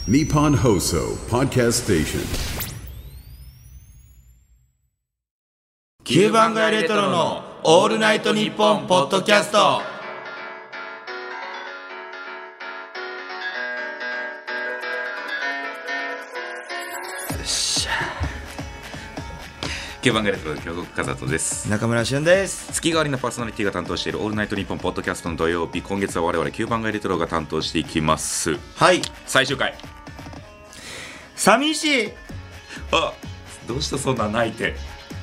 Nippon Hoso Podcast Station。 9番街レトロのオールナイトニッポンポッドキャスト。 9番街レトロの京極和人です。 中村俊です。 月替わりのパーソナリティが担当しているオールナイトニッポンポッドキャストの土曜日、今月は我々9番街レトロが担当していきます。 はい、 最終回。 寂しい。 あ、どうしたそんな泣いて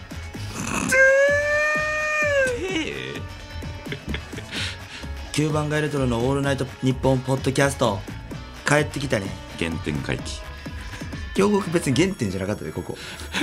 9番街レトロのオールナイトニッポンポッドキャスト帰ってきたね。 原点回帰。 京極別に原点じゃなかったで、ここ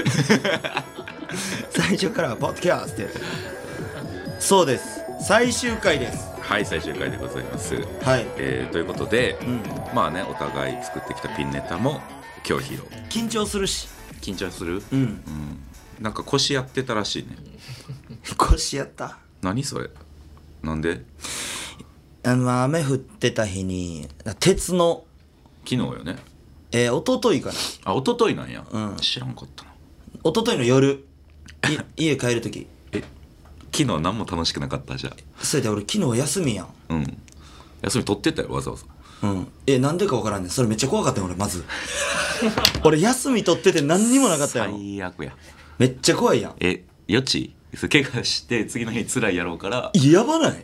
最初からポッドキャストって。そうです、最終回です。 はい、最終回でございます。 はい、 ということで、まあね、お互い作ってきたピンネタも今日披露。 緊張するし。 緊張する？なんか腰やってたらしいね。 腰やった。 何それ？なんで？ 雨降ってた日に鉄の昨日よね。 一昨日かな。 あ、一昨日なんや、 うん知らんかったな。 一昨日の夜家帰る時。 昨日何も楽しくなかった？じゃそれで俺昨日休みやん。 休み取ってたよ、わざわざ。 なんでか分からんねん。それめっちゃ怖かったよ俺。まず俺休み取ってて何にもなかったよ。 最悪や。 めっちゃ怖いやん。 よち怪我して次の日辛いやろうから。 やばない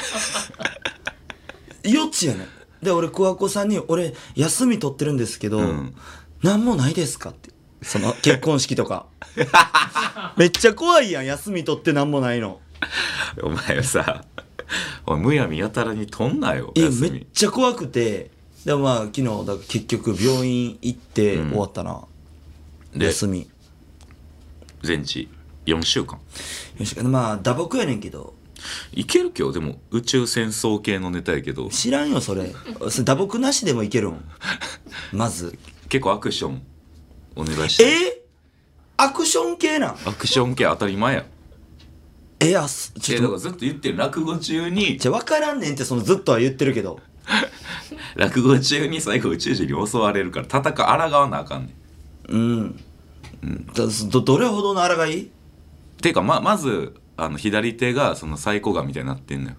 よっちやねん。で俺桑子さんに「俺休み取ってるんですけど、何もないですか?」って。その結婚式とかめっちゃ怖いやん、休み取って何もないの。 お前さ、むやみやたらに取んなよ。 めっちゃ怖くて。でもまあ昨日だから結局病院行って終わったな、 で休み全治4週間。 まあ打撲やねんけど。 いける？今日でも宇宙戦争系のネタやけど。 知らんよそれ打撲なしでもいけるん。まず結構アクションお願いして。 アクション系なん？ アクション系当たり前や。 ちょっだからずっと言ってる、落語中に。 分からんねんって。そのずっとは言ってるけど落語中に最後宇宙人に襲われるから抗わなあかんねん。 どれほどの抗い？ ていうかまず左手がそのサイコガンみたいになってんのよ。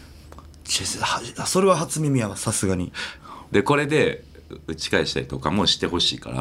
それは初耳やわ、さすがに。 でこれで打ち返したりとかもしてほしいから。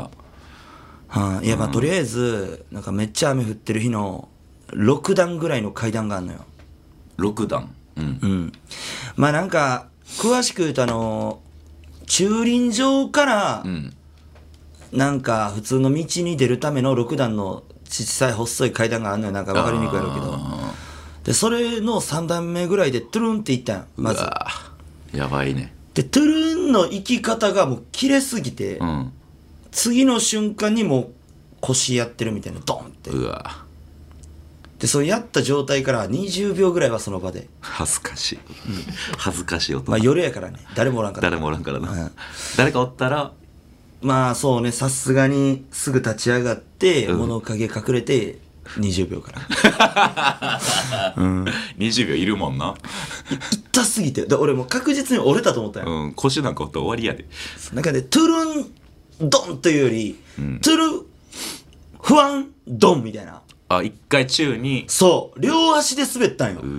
いやまあとりあえずなんかめっちゃ雨降ってる日の6段ぐらいの階段があんのよ。 6段。 まあなんか詳しく言うと駐輪場からなんか普通の道に出るための6段の小さい細い階段があんのよ。なんか分かりにくいやろうけど。でそれの3段目ぐらいでトゥルンっていったんよ、まず。 やばいね。 でトゥルンの行き方がもう切れすぎて、次の瞬間にもう腰やってるみたいな、ドンって。でそうやった状態から20秒ぐらいはその場で。 恥ずかしい、恥ずかしい音。 まあ夜やからね、誰もおらんから。 な、誰かおったらまあそうね、さすがにすぐ立ち上がって物陰隠れて20秒から 20秒いるもんな。 痛すぎて。で俺もう確実に折れたと思ったよ。 腰なんか折ったら終わりやで。 なんかね、トゥルンドンというより、トゥルフワンドンみたいな。 一回宙に。 そう両足で滑ったんよ。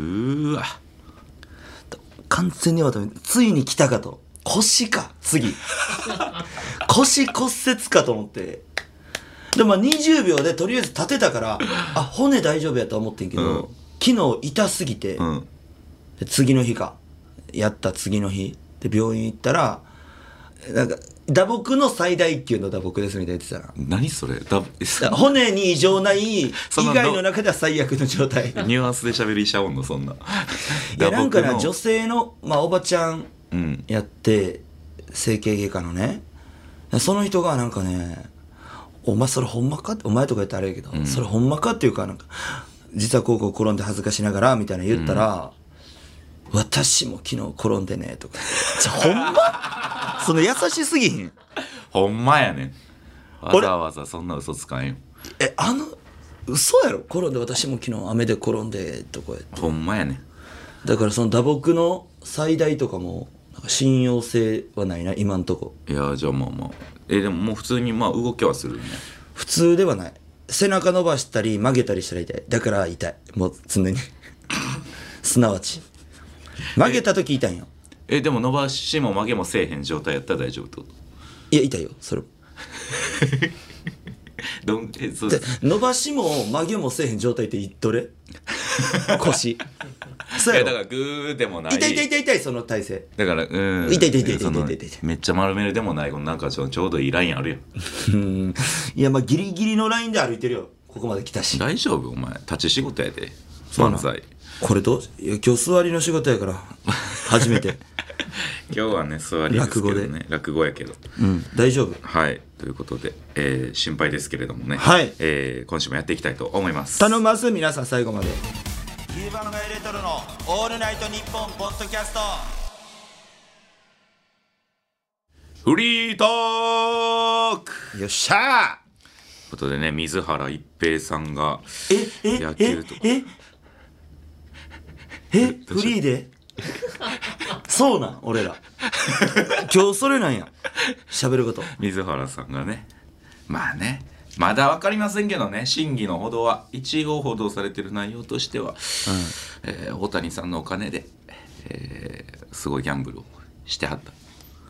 完全に終わった。ついに来たかと。腰か次腰骨折かと思って。でも20秒でとりあえず立てたから骨大丈夫やと思ってんけど、昨日痛すぎて、で次の日かやった次の日で病院行ったらなんか打撲の最大級の打撲ですみたいな言ってたら。 何それ？ 骨に異常ない以外の中では最悪の状態。 ニュアンスで喋る医者おんのそんな。 いやなんかな、女性のおばちゃんやって、整形外科のね、その人がなんかね「お前それほんまか?」って、お前とか言ったらあれやけど、それほんまかっていうか、なんか実はこう転んで恥ずかしながらみたいな言ったら、私も昨日転んでねとか。ほんまその優しすぎひん？ ほんまやねん。わざわざそんな嘘つかんよ。 嘘やろ。転んで私も昨日雨で転んでとかやって。 ほんまやねん。 だからその打撲の最大とかも信用性はないな今んとこ。 いやじゃあまあまあでももう普通にまあ動きはするね。 普通ではない。背中伸ばしたり曲げたりしたら痛い。だから痛い、もう常にすなわち曲げた時痛いんよ。 でも伸ばしも曲げもせえへん状態やったら大丈夫ってこと？ いや痛いよそれそうで伸ばしも曲げもせえへん状態ってどれ腰そうやろ。 だからグーでもない。 痛い痛い痛い痛いその体勢。 だから痛い痛い痛い痛い痛いその痛い痛いめっちゃ丸めるでもない、なんかちょうどいいラインあるやん。 いやまあギリギリのラインで歩いてるよ、ここまで来たし。 大丈夫お前立ち仕事やで。 そうなん漫才これといや今日座りの仕事やから初めて今日はね座りですけどね、落語やけど大丈夫。 はいということで、心配ですけれどもね、 はい今週もやっていきたいと思います。 頼みます皆さん最後まで。 キーバのガイレトロのオールナイトニッポンポッドキャスト。 フリートークよっしゃということでね、水原一平さんがー。 野球とかフリーでそうなん俺ら今日それなんや喋ること。 水原さんがね、まあねまだ分かりませんけどね、真偽のほどは一応報道されてる内容としては、大谷さんのお金で、すごいギャンブルをしてはった。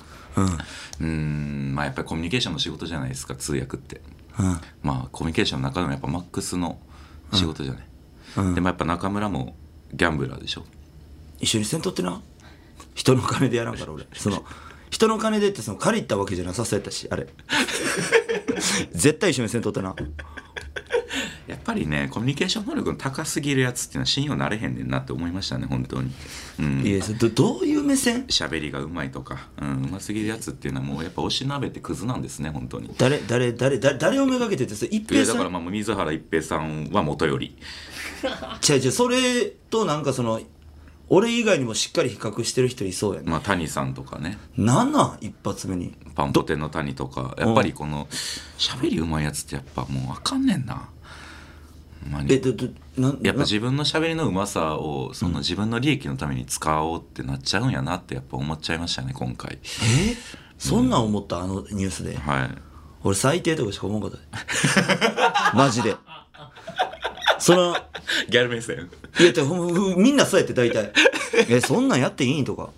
まあやっぱりコミュニケーションの仕事じゃないですか通訳って、まあコミュニケーションの中でもやっぱマックスの仕事じゃない、でもやっぱ中村もギャンブラーでしょ。 一緒にせんとってな、人の金でやらんから俺。その人の金でってその借りたわけじゃなさそうやったしあれ絶対一緒にせんとってな。 やっぱりねコミュニケーション能力の高すぎるやつっていうのは信用なれへんねんなって思いましたね本当に。 いやどういう目線？ 喋りがうまいとか、うますぎるやつっていうのはもうやっぱおしなべてクズなんですね本当に。 誰をめがけてってそれ一いやだから平さん。 まあ水原一平さんは元より違うそれとなんかその俺以外にもしっかり比較してる人いそうやね。 まあ谷さんとかね、 なんなん一発目にパンポテンの谷とかやっぱりこの喋りうまいやつってやっぱもうあかんねんな。ほんまにやっぱ自分の喋りのうまさをその自分の利益のために使おうってなっちゃうんやなってやっぱ思っちゃいましたね今回。 そんなん思ったあのニュースで。 はい俺最低とかしか思うことないマジで。そのギャル目線いやみんなそうやって大体そんなんやっていいんとか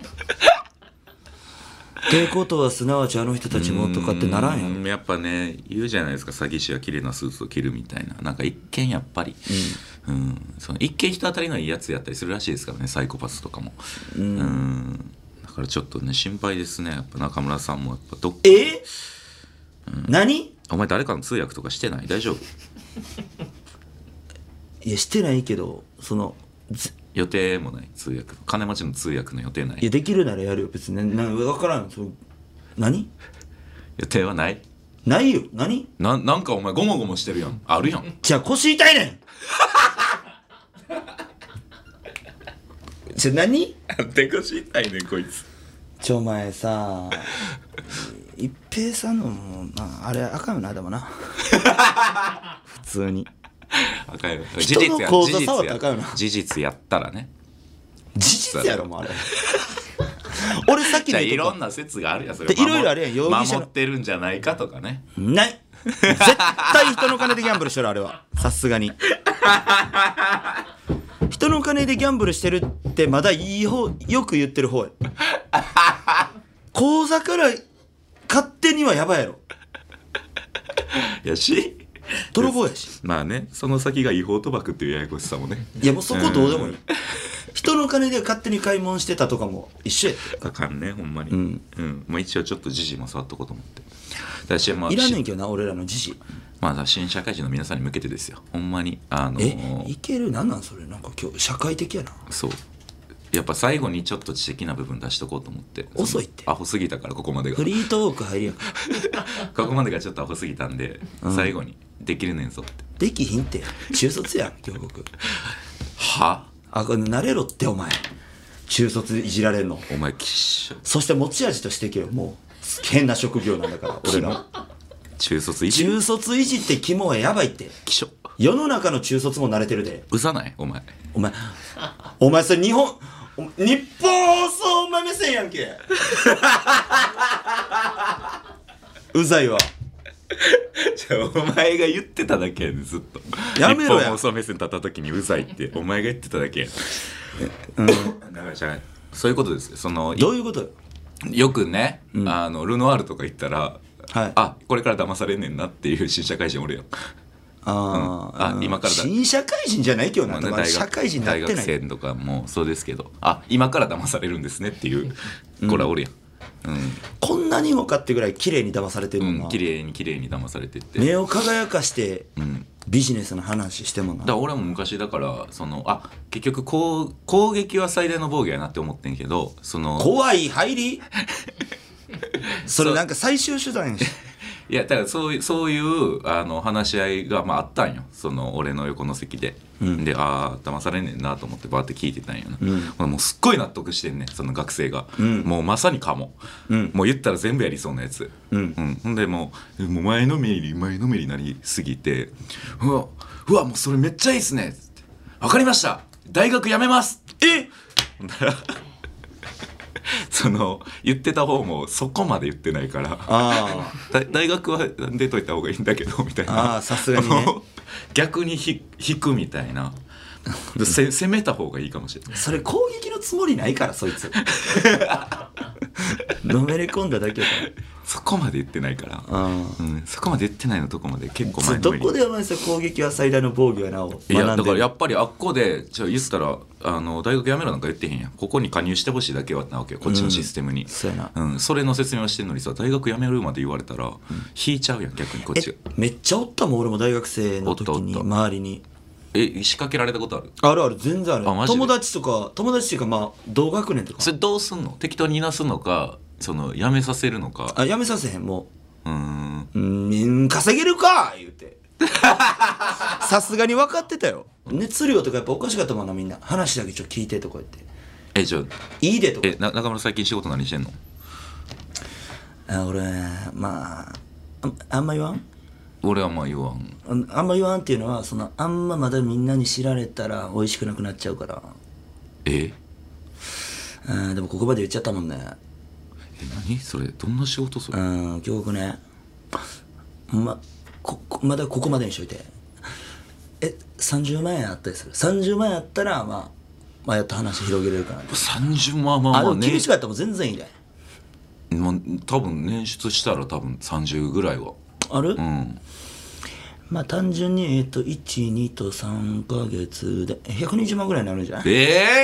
ってことはすなわちあの人たちもとかってならんやん。 やっぱね言うじゃないですか、詐欺師は綺麗なスーツを着るみたいな。なんか一見やっぱり、その一見人当たりのいいやつやったりするらしいですからねサイコパスとかも。だからちょっとね心配ですねやっぱ中村さんもやっぱ何お前誰かの通訳とかしてない？大丈夫？ いやしてないけどその予定もない？通訳金持ちの通訳の予定ない？ いやできるならやるよ別に。分からん。何予定はない？ ないよ。何なんかお前ゴモゴモしてるやん。あるやん。 じゃあ腰痛いねん何で腰痛いねんこいつ。 お前さ一平さんのもあれあかんよなでもな普通にあかんよ。 人の口座触ったらあかんよな。 事実やったらね。 事実やろもうあれ俺さっきじゃあの言うとこいろんな説があるやんそれ。 でいろいろあるやん容疑者の守ってるんじゃないかとかね。 ない絶対人の金でギャンブルしてるあれはさすがに人の金でギャンブルしてるってまだいい方よく言ってる方や口座から勝手にはやばいやろ。 やし泥棒やし。 まあねその先が違法賭博っていうややこしさもね。 いやもうそこどうでもいい。人の金で勝手に買い物してたとかも一緒やってあかんねほんまに。まあ一応ちょっと時事も触っとこうと思って。私まあいらんねんけどな俺らの自信。 まあ新社会人の皆さんに向けてですよほんまにいけるなんなんそれなんか今日社会的やな。 そうやっぱ最後にちょっと知的な部分出しとこうと思って。 遅いってアホすぎたからここまでがフリートーク入りやんかここまでがちょっとアホすぎたんで、最後にできるねんぞってできひんって中卒やん京極。 はこれ慣れろってお前中卒いじられんの。 お前きっしょそして持ち味としていけよもう変な職業なんだから俺ら中卒いじ中卒いじって肝はやばいって。 きしょ世の中の中卒も慣れてるで。 うざないお前お前それ日本放送前目線やんけうざいわ。 じゃあお前が言ってただけやねんずっと。 やめろや日本放送目線立った時にうざいってお前が言ってただけやねん。だからじゃあそういうことですよ。そのどういうことよ。 よくね、ルノワールとか行ったら、 はい、 あこれから騙されんねんなっていう新社会人おるやん。あ今からだ新社会人じゃないけどな、まあ、社会人になってない。 大学生とかもそうですけど、あ今から騙されるんですねっていう子らおるやん。 こんなにもかってぐらい綺麗に騙されてるもんな。 綺麗に騙されてって目を輝かして、ビジネスの話してもな。 だから俺も昔だからその結局攻撃は最大の防御やなって思ってんけど、その怖い入りそれなんか最終手段やし。 いやだからそういう話し合いがあったんよ、その俺の横の席で、で騙されんねんなと思ってバーって聞いてたんよな、もうすっごい納得してんねんその学生が、もうまさにかも、もう言ったら全部やりそうなやつ、ほんでもう前のめりになりすぎて、うわもうそれめっちゃいいっすねっつって、分かりました大学辞めますほんだらその言ってた方もそこまで言ってないから大学は出といた方がいいんだけどみたいな、 さすがにね逆に引くみたいな攻めた方がいいかもしれない。 それ攻撃のつもりないからそいつのめり込んだだけだからそこまで言ってないから、そこまで言ってないのとこまで結構前のめり。 どこでお前攻撃は最大の防御やなを学んでる。 いやだからやっぱりあっこでじゃあ言ったら大学辞めろなんか言ってへんやん、ここに加入してほしいだけはなわけよこっちのシステムに、 そうやな、 それの説明をしてんのにさ大学辞めるまで言われたら、引いちゃうやん逆にこっちが。 めっちゃおったもん俺も大学生の時に周りに。 仕掛けられたことある？ ある全然ある。友達っていうか同学年とか。 それどうすんの？適当にいなすのかその辞めさせるのか。 辞めさせへん。もう稼げるか言うてさすがに分かってたよ。熱量とかやっぱおかしかったもんな、みんな話だけちょっと聞いてとか言って、 じゃあいいでとか。 中村最近仕事何してんの？ 俺あんま言わん。 俺は言わん。 あんま言わんっていうのはあんままだみんなに知られたら美味しくなくなっちゃうから。でもここまで言っちゃったもんね。 何それどんな仕事それ？ 今日僕ねまだここまでにしといて。30万円あったりする。30万円あったらやっと話広げれるかな。 30万でも厳しかったらもう全然いいね。 多分捻出したら多分30ぐらいはある？単純に1,2と3ヶ月で120万ぐらいになるんじゃない？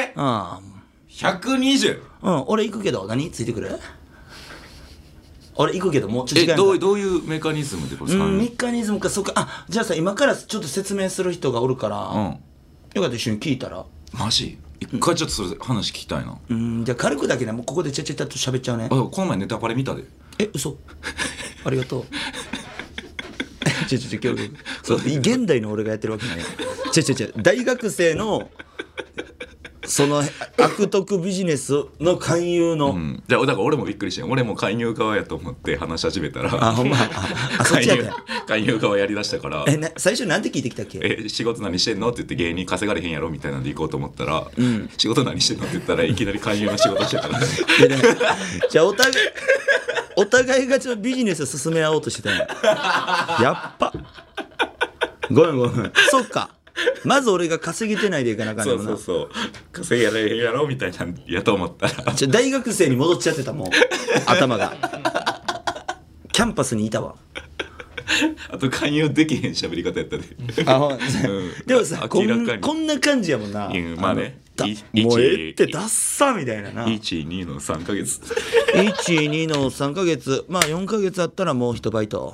120？ 俺行くけど何ついてくる？俺行くけどもうちょっと時間どういうメカニズムでこれメカニズムか。そうか。じゃあさ今からちょっと説明する人がおるから、よかったら一緒に聞いたら。 マジ？一回ちょっとそれ話聞きたいな。 じゃあ軽くだけね、もうここでちゃっと喋っちゃうね。 この前ネタバレ見たで。 嘘ありがとう今日そう現代の俺がやってるわけない。大学生のその悪徳ビジネスの勧誘の、 だから俺もびっくりして、俺も勧誘側やと思って話し始めたらほんまそっちやった。 勧誘側やりだしたから最初なんて聞いてきたっけ？ 仕事何してんのって言って芸人稼がれへんやろみたいなんで行こうと思ったら、仕事何してんのって言ったらいきなり勧誘の仕事してたからじゃあお互いがちょっとビジネスを進め合おうとしてたんや。やっぱごめんそっか。まず俺が稼げてないでいかなあかんねんな。 そう稼げられへんやろみたいなんやと思ったら大学生に戻っちゃってたもん頭がキャンパスにいたわ。 あと勧誘できへん喋り方やったででもさこんな感じやもんな。もうってダッサみたいなな。 1,2の3ヶ月 1,2の3ヶ月4ヶ月あったらもう一バイト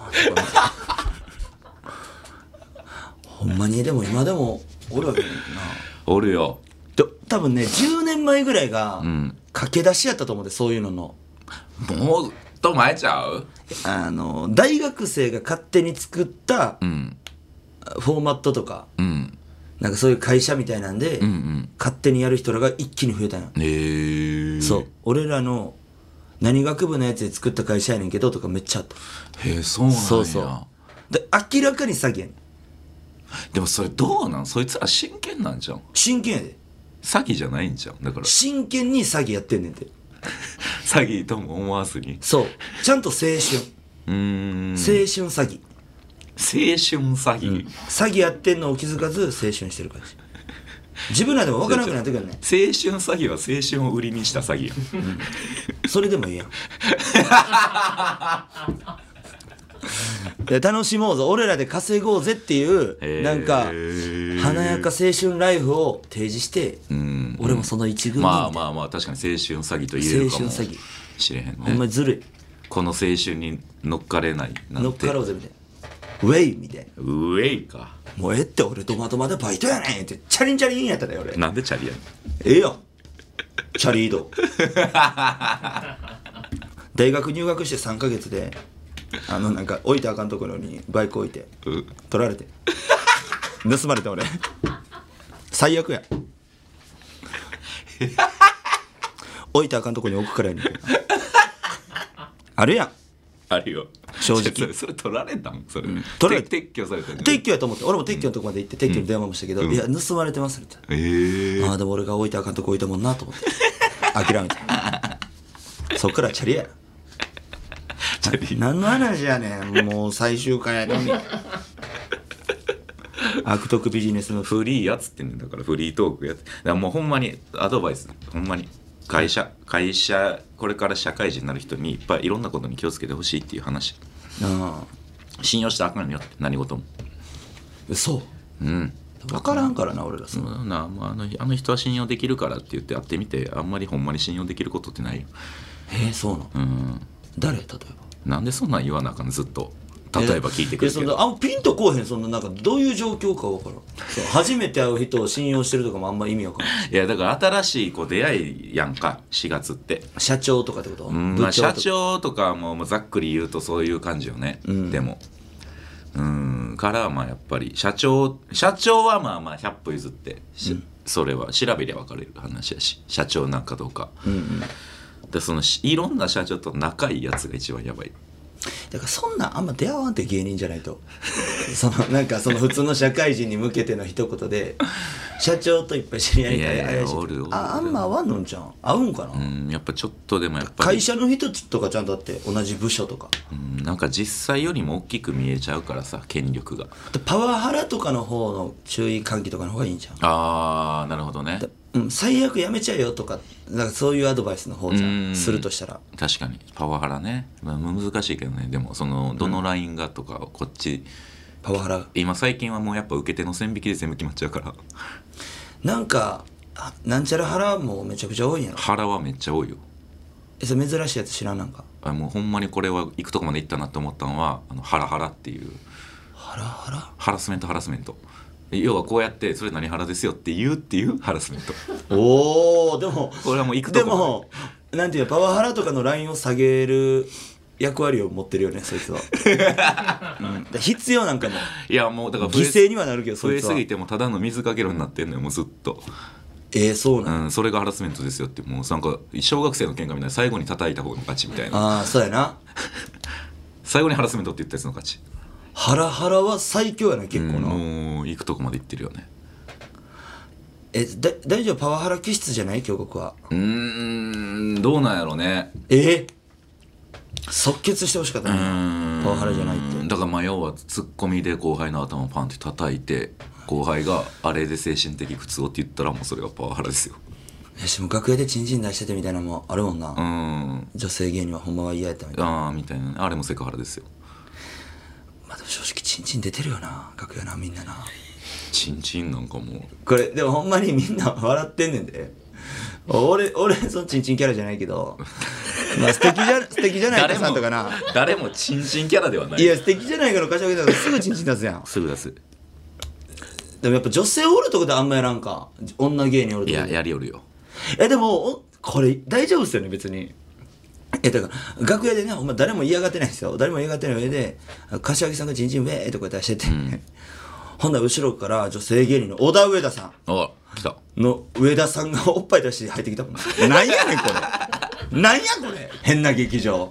ほんまに。でも今でもおるわけだよな。 おるよ。 多分ね10年前ぐらいが駆け出しやったと思うで、そういうのの。 もっと前ちゃう？ 大学生が勝手に作ったフォーマットとか、なんかそういう会社みたいなんで、勝手にやる人らが一気に増えたんよ。そう俺らの何学部のやつで作った会社やねんけどとかめっちゃあった。 そうなんや。 そうで明らかに詐欺やねん。 でもそれどうなん？そいつら真剣なんじゃん。 真剣やで。 詐欺じゃないんじゃん。だから真剣に詐欺やってんねんて。 詐欺とも思わずに。 そうちゃんと青春青春詐欺、 詐欺、 詐欺やってんのを気づかず青春してる感じ。自分らでも分からなくなってくるね。 青春詐欺は青春を売りにした詐欺や、 それでもいいやんで楽しもうぞ俺らで稼ごうぜっていうなんか華やか青春ライフを提示して、俺もその一軍にまあ確かに青春詐欺と言えるかもしれへんね。 ほんまにずるい。 この青春に乗っかれないなんて乗っかろうぜみたいなウェイみたいな。 ウェイか。 もうって俺ドマドマでバイトやねんってチャリンチャリンやったで俺。 なんでチャリやねん。 ええやんチャリ移動大学入学して3ヶ月でなんか置いたらあかんところにバイク置いて取られて盗まれて俺最悪や置いたらあかんとこに置くからやねんあるやん。 あるよ正直それ取られたんそれ、 取られ撤去されたん撤去やと思って俺も撤去のとこまで行って撤去の電話もしたけど、いや盗まれてますってああでも俺が置いたらあかんとこ置いたもんなと思って諦めてそっからチャリやチャリ何の話やねんもう最終回やのに悪徳ビジネスのフリーやつってんねんだからフリートークやつだからもうほんまにアドバイスほんまに会社これから社会人になる人にいっぱいいろんなことに気をつけてほしいっていう話。信用したらあかんよって何事も。 そう分からんからな俺らそのあの人は信用できるからって言って会ってみてあんまりほんまに信用できることってないよ。 そうなの。誰例えばなんでそんなん言わなあかんずっと例えば聞いてくるけどピンとこうへん。そんななんかどういう状況か分からん。初めて会う人を信用してるとかもあんま意味分からん。 いやだから新しい出会いやんか4月って社長とかってこと？ 社長とかもざっくり言うとそういう感じよね、でもからやっぱり社長は100歩譲って、それは調べりゃ分かれる話やし社長なんかどうか、でいろんな社長と仲いいやつが一番やばい。 だからそんなんあんま出会わんって芸人じゃないとなんか普通の社会人に向けての一言で社長といっぱい知り合いたい怪しいあんま合わんのんちゃん合うんかな。 やっぱちょっとでもやっぱり会社の人とかちゃんとだって同じ部署とかなんか実際よりも大きく見えちゃうからさ権力がパワハラとかの方の注意喚起とかの方がいいんじゃん。 なるほどね。 最悪やめちゃえよとかなんかそういうアドバイスの方じゃんするとしたら。 確かにパワハラね、難しいけどね。でもどのラインがとかこっちパワハラ今最近はもうやっぱ受け手の線引きで全部決まっちゃうからなんかなんちゃらハラもめちゃくちゃ多いんやろ。 ハラはめっちゃ多いよ。 それ珍しいやつ知らんなんか。 もうほんまにこれは行くとこまで行ったなって思ったのはハラハラっていうハラスメント要はこうやってそれ何ハラですよっていうハラスメント。でもこれはもう行くとこでもなんていうパワハラとかのラインを下げる役割を持ってるよねそいつは、必要なんかも。 いやもうだから犠牲にはなるけどそいつは増えすぎてもただの水かけろになってんのよもうずっと。 そうなん、 それがハラスメントですよってもうなんか小学生の喧嘩みたいな最後に叩いた方の勝ちみたいな。 そうやな最後にハラスメントって言ったやつの勝ち。 ハラハラは最強やな結構な、 もう行くとこまで行ってるよね。 大丈夫パワハラ気質じゃない京極は。 どうなんやろね。 即決してほしかったなパワハラじゃないって。 だから要はツッコミで後輩の頭をパンって叩いて後輩があれで精神的苦痛をって言ったらもうそれがパワハラですよ。 しも楽屋でチンチン出しててみたいなのもあるもんな。女性芸人はほんまは嫌やったみたいな。 みたいなね。あれもセクハラですよ。 でも正直チンチン出てるよな楽屋なみんなな。 チンチンなんかもうこれでもほんまにみんな笑ってんねんで。俺そのチンチンキャラじゃないけど素敵じゃないかさんとかな。 誰もチンチンキャラではない。 いや素敵じゃないかの柏木さんがすぐチンチン出すやん。 すぐ出す。 でもやっぱ女性おるとこであんまやらんか女芸人おるとこで。 やりおるよ。 でもこれ大丈夫っすよね別に。だから楽屋でねほんま誰も嫌がってないんですよ。誰も嫌がってない上で柏木さんがチンチンウェーとか出してて、ほんなら後ろから女性芸人の小田上田さん来たの上田さんがおっぱい出して入ってきたもん。なんやねんこれなんやこれ変な劇場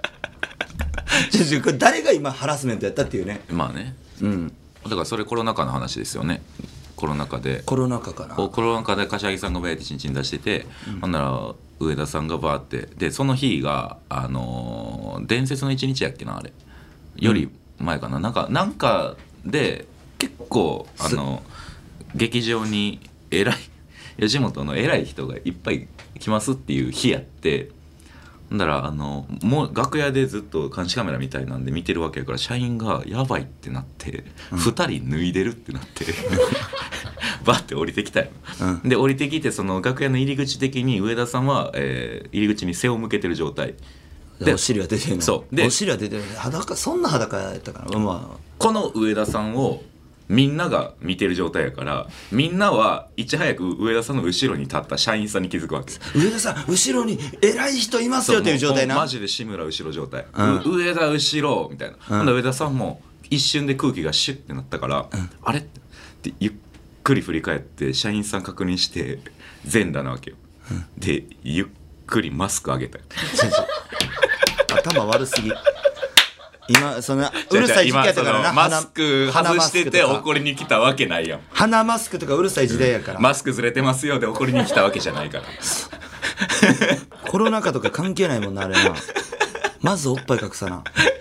これ誰が今ハラスメントやったっていうね。 だからそれコロナ禍の話ですよね。ココロナ禍でコロナ禍かな。 コロナ禍で柏木さんがバーってチンチン出してて、ほんなら上田さんがバーってでその日が伝説の一日やっけなあれより前かな、なんかで結構劇場に偉い吉本の偉い人がいっぱい来ますっていう日やって、ほんだらもう楽屋でずっと監視カメラみたいなんで見てるわけやから、社員がやばいってなって、2人脱いでるってなってバッて降りてきたよ、で降りてきてその楽屋の入り口的に上田さんは、入り口に背を向けてる状態でお尻は出てるの。 そうでお尻は出てる。裸、そんな裸やったから、まあこの上田さんをみんなが見てる状態やから、みんなはいち早く上田さんの後ろに立った社員さんに気づくわけ。 上田さん後ろに偉い人いますよっていう状態な。 マジで志村後ろ状態、上田後ろみたいな、ほんで上田さんも一瞬で空気がシュッてなったから、あれってゆっくり振り返って社員さん確認して全裸なわけよ、でゆっくりマスク上げたよ頭悪すぎ。今そのうるさい時期やったからな。 マスク外してて怒りに来たわけないやん。 鼻マスクとかうるさい時代やから、 マスクずれてますよで怒りに来たわけじゃないからコロナ禍とか関係ないもんなあれな。まずおっぱい隠さな。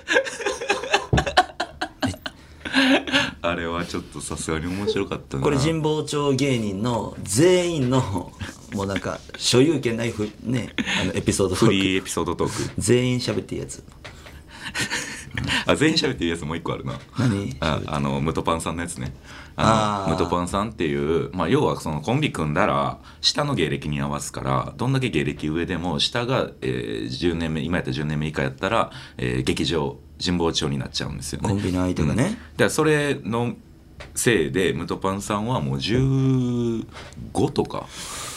あれはちょっとさすがに面白かったな。 これ神保町芸人の全員のもうなんか所有権ないね、エピソードトーク、 フリーエピソードトーク全員喋っていいやつ全員喋っていいやつもう一個あるな。 何？ ムトパンさんのやつね。 あムトパンさんっていう、要はそのコンビ組んだら下の芸歴に合わすから、どんだけ芸歴上でも下が、10年目今やったら10年目以下やったら、劇場神保町になっちゃうんですよね、 コンビの相手がね、 だからそれのせいでムトパンさんはもう15とか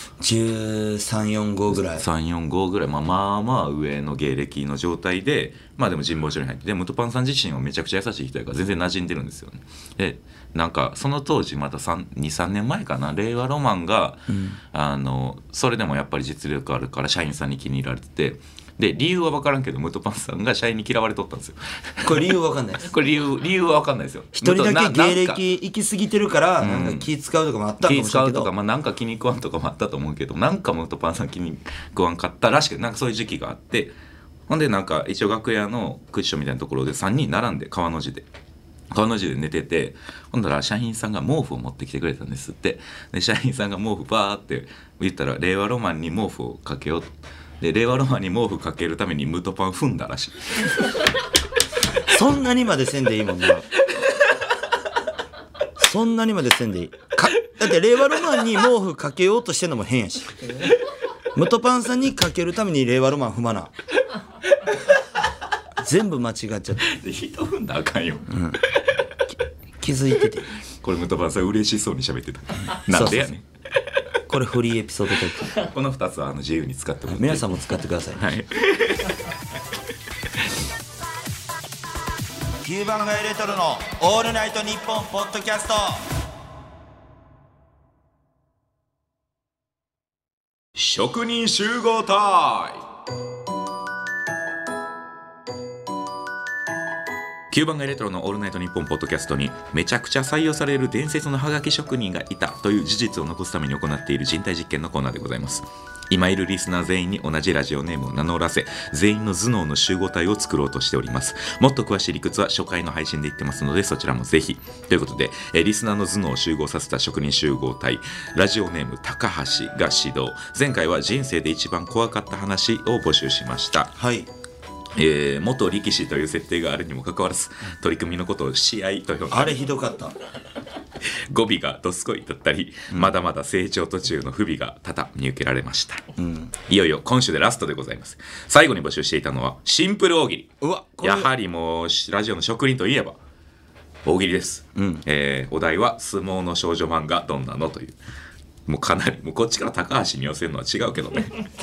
1345ぐらい、 345ぐらい、まあ上の芸歴の状態で、でも神保町に入って、でムトパンさん自身はめちゃくちゃ優しい人やから全然馴染んでるんですよね。でなんかその当時また23年前かな、令和ロマンが、それでもやっぱり実力あるから社員さんに気に入られてて、で理由は分からんけどムトパンさんが社員に嫌われとったんですよ。 これ理由分かんないです。 これ理由は分かんないですよ。 一人だけ芸歴行き過ぎてるからなんか気使うとかもあったかもしれないけど、 気使うとか、なんか気に食わんとかもあったと思うけど、なんかムトパンさん気に食わんかったらしくて、なんかそういう時期があって、ほんでなんか一応楽屋のクッションみたいなところで3人並んで川の字で寝てて、ほんだら社員さんが毛布を持ってきてくれたんですって。で社員さんが毛布バーって言ったら、令和ロマンに毛布をかけようと。で令和ロマンに毛布かけるためにムトパン踏んだらしいそんなにまでせんでいいもんな。そんなにまでせんでいいだって令和ロマンに毛布かけようとしてんのも変やし、ムトパンさんにかけるために令和ロマン踏まな。全部間違っちゃってで人踏んだらあかんよ、 気づいてて、 これムトパンさん嬉しそうに喋ってたなんでやねん。 これフリーエピソードトークこの2つは自由に使ってもらって、 皆さんも使ってください、 はい 9番街レトロのオールナイトニッポンポッドキャスト。 職人集合体。9番街レトロのオールナイトニッポンポッドキャストにめちゃくちゃ採用される伝説のハガキ職人がいたという事実を残すために行っている人体実験のコーナーでございます。今いるリスナー全員に同じラジオネームを名乗らせ、全員の頭脳の集合体を作ろうとしております。もっと詳しい理屈は初回の配信で言ってますので、そちらもぜひ。ということで、リスナーの頭脳を集合させた職人集合体、ラジオネーム高橋が始動。前回は人生で一番怖かった話を募集しました。 はい、 元力士という設定があるにもかかわらず、取り組みのことを試合と呼んだ。 あれひどかった。 語尾がどすこいだったり、まだまだ成長途中の不備が多々見受けられました、いよいよ今週でラストでございます。最後に募集していたのはシンプル大喜利。 うわ、 やはりもうラジオの職人といえば大喜利です、お題は相撲の少女漫画どんなのという、もうかなりもうこっちから高橋に寄せるのは違うけどね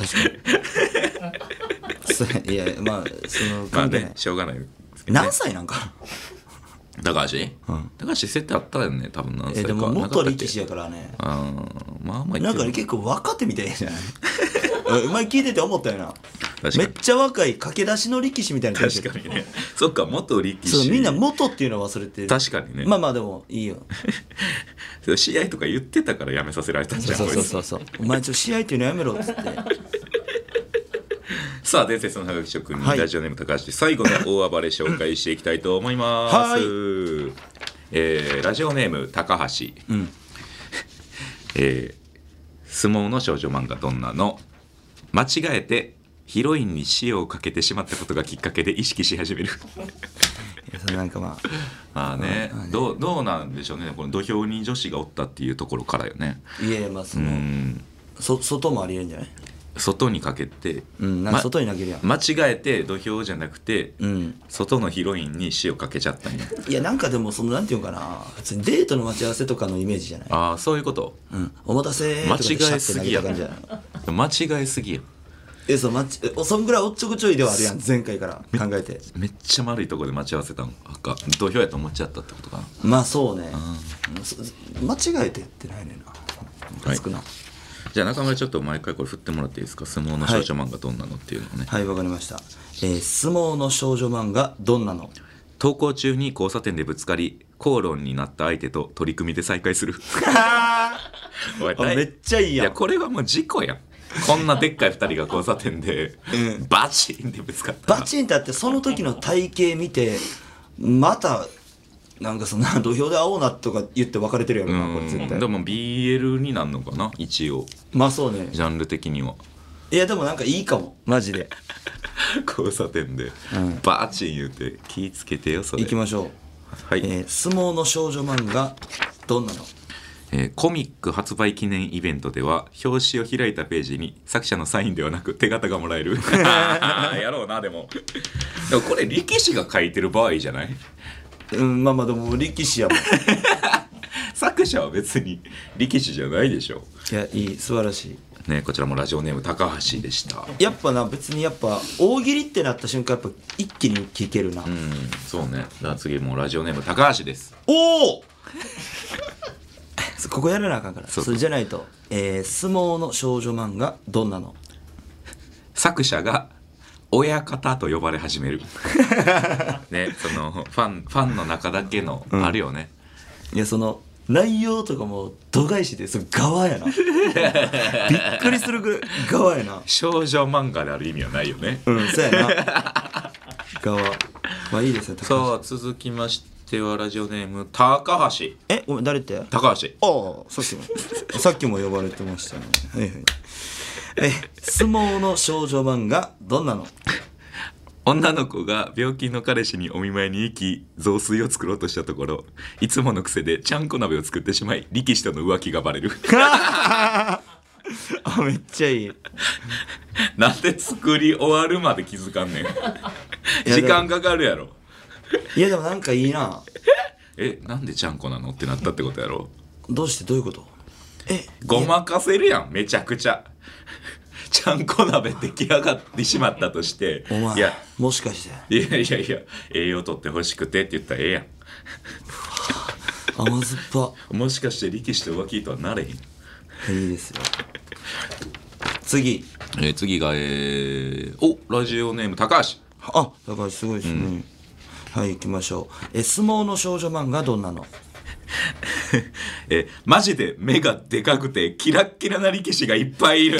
確かにいやその関係ない、 しょうがないですけどね。 何歳なんか高橋、高橋設定あったよね多分。何歳かでも元力士やからね、 まあなんかね結構若手みたいじゃない前聞いてて思ったよな。 確かにめっちゃ若い駆け出しの力士みたいな確かにね。そっか、元力士。 そう、みんな元っていうのを忘れてる。 確かにね。 まあまあでもいいよ。 試合とか言ってたからやめさせられたんじゃん。 そうお前試合っていうのやめろっつって。 さあ、伝説のハガキ職人、 はいラジオネーム高橋で最後の大暴れ紹介していきたいと思います。 はいラジオネーム高橋、相撲の少女漫画どんなの、間違えてヒロインに塩をかけてしまったことがきっかけで意識し始める。 いやそれなんかままあね、どうなんでしょうね、この土俵に女子がおったっていうところからよね。 あ、いやまあ外もありえるんじゃない？ 外にかけて、 なんか外に投げるやん。 間違えて土俵じゃなくて、外のヒロインに塩かけちゃったんや。 いやなんかでもなんていうかな、普通にデートの待ち合わせとかのイメージじゃない？ ああ、そういうこと。 お待たせーとかでシャッて投げた感じじゃない？ 間違えすぎや。 そんぐらいおっちょこちょいではあるやん、前回から考えて。 めっちゃ丸いとこで待ち合わせたのか、土俵やと思っちゃったってことかな。 まあそうね、間違えてってないねんな。 はい少な。 じゃあ中村ちょっと毎回これ振ってもらっていいですか、相撲の少女漫画どんなのっていうのをね。 はいわかりました。相撲の少女漫画どんなの。 登校中に交差点でぶつかり口論になった相手と取り組みで再会する。おいめっちゃいいやん。 いやこれはもう事故やん。こんなでっかい2人が交差点で、バチンでぶつかったらバチンってあって、その時の体型見てまたなんかそんな土俵で会おうなとか言って別れてるやろな、これ絶対。 でも BL になんのかな一応、 まあそうね。 ジャンル的には。 いやでもなんかいいかもマジで。 交差点で、バチン言うて気ぃつけてよそれ。 行きましょう。 はい、 相撲の少女漫画どんなの。 コミック発売記念イベントでは表紙を開いたページに作者のサインではなく手形がもらえる。やろうな。でもこれ力士が書いてる場合じゃない？ まあまあでも力士やもん。 作者は別に力士じゃないでしょ。 いやいい、素晴らしいね。こちらもラジオネーム高橋でした。 やっぱな、別にやっぱ大喜利ってなった瞬間やっぱ一気に聞けるな。 そうね。じゃあ次もラジオネーム高橋です。 おおここやらなあかんから。 そうそれじゃないと。相撲の少女漫画どんなの。 作者が親方と呼ばれ始める。ね、そのファンの中だけの、あるよね。 いやその内容とかも度外視でそれ側やな。びっくりするぐらい側やな。 少女漫画である意味はないよね。 そうやな。側。まあいいですね。 さあ続きましてはラジオネーム高橋。 ごめん誰って。 高橋。 ああさっきも呼ばれてましたね。はいはい。相撲の少女漫画どんなの。 女の子が病気の彼氏にお見舞いに行き雑炊を作ろうとしたところ、いつもの癖でちゃんこ鍋を作ってしまい力士との浮気がバレる。 あめっちゃいい。 なんで作り終わるまで気づかんねん。時間かかるやろ。 いやでもなんかいいな。 なんでちゃんこなのってなったってことやろ。 どうしてどういうこと。 ごまかせるやんめちゃくちゃ。ちゃんこ鍋出来上がってしまったとして、 お前いやもしかして。 いや栄養取ってほしくてって言ったらええやん。 甘酸っぱ。 もしかして力士と浮気とはなれへん。 いいですよ。次。 次がラジオネーム高橋。 あ、高橋すごいですね。はい行きましょう。相撲の少女漫画どんなの。 マジで目がでかくてキラッキラな力士がいっぱいいる。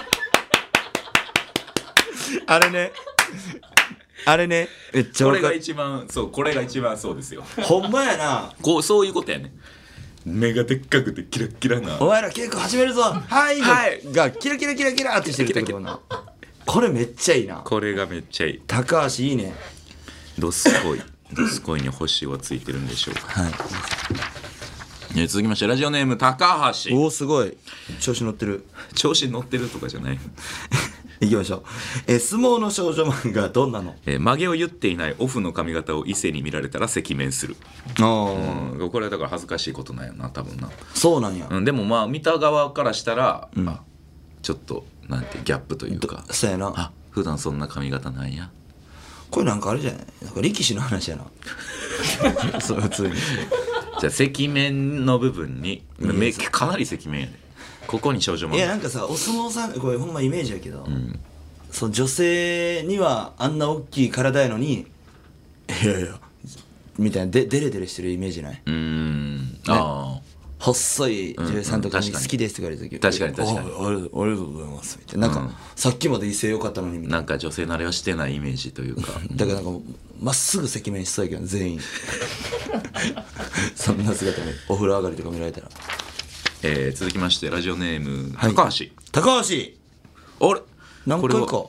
あれねめっちゃこれがわかる。 一番そうですよ。 ほんまやな。 そういうことやね。目がでっかくてキラッキラな。 お前ら稽古始めるぞはいがキラキラキラキラってしてるってことな。これめっちゃいいな。 これがめっちゃいい。 高橋いいね。 ドスコイに星はついてるんでしょうか。 はい。 続きましてラジオネーム高橋。 おおすごい調子乗ってる。 調子乗ってるとかじゃない。 いきましょう。相撲の少女漫画どんなの。 曲げを言っていないオフの髪型を異性に見られたら赤面する。これはだから恥ずかしいことなんやな多分な。 そうなんや。 でもまあ見た側からしたら、ちょっとなんてギャップというか、 そうやな。 普段そんな髪型なんや。 これなんかあれじゃない、なんか力士の話やな。そう普通に。 じゃあ赤面の部分にかなり赤面やで。 ここに少女漫画。 いやなんかさお相撲さんこれほんまイメージやけど、その女性にはあんな大きい体やのにいやいやみたいなデレデレしてるイメージない？ ああ細い女優さんとかに好きですとか言われた時確かにありがとうございますみたいな、なんか、さっきまで威勢良かったのにみたいな、 なんか女性慣れはしてないイメージというかだからなんかまっすぐ赤面しそうやけど全員そんな姿にお風呂上がりとか見られたら。 続きましてラジオネーム、 はい、 高橋。あれ何回か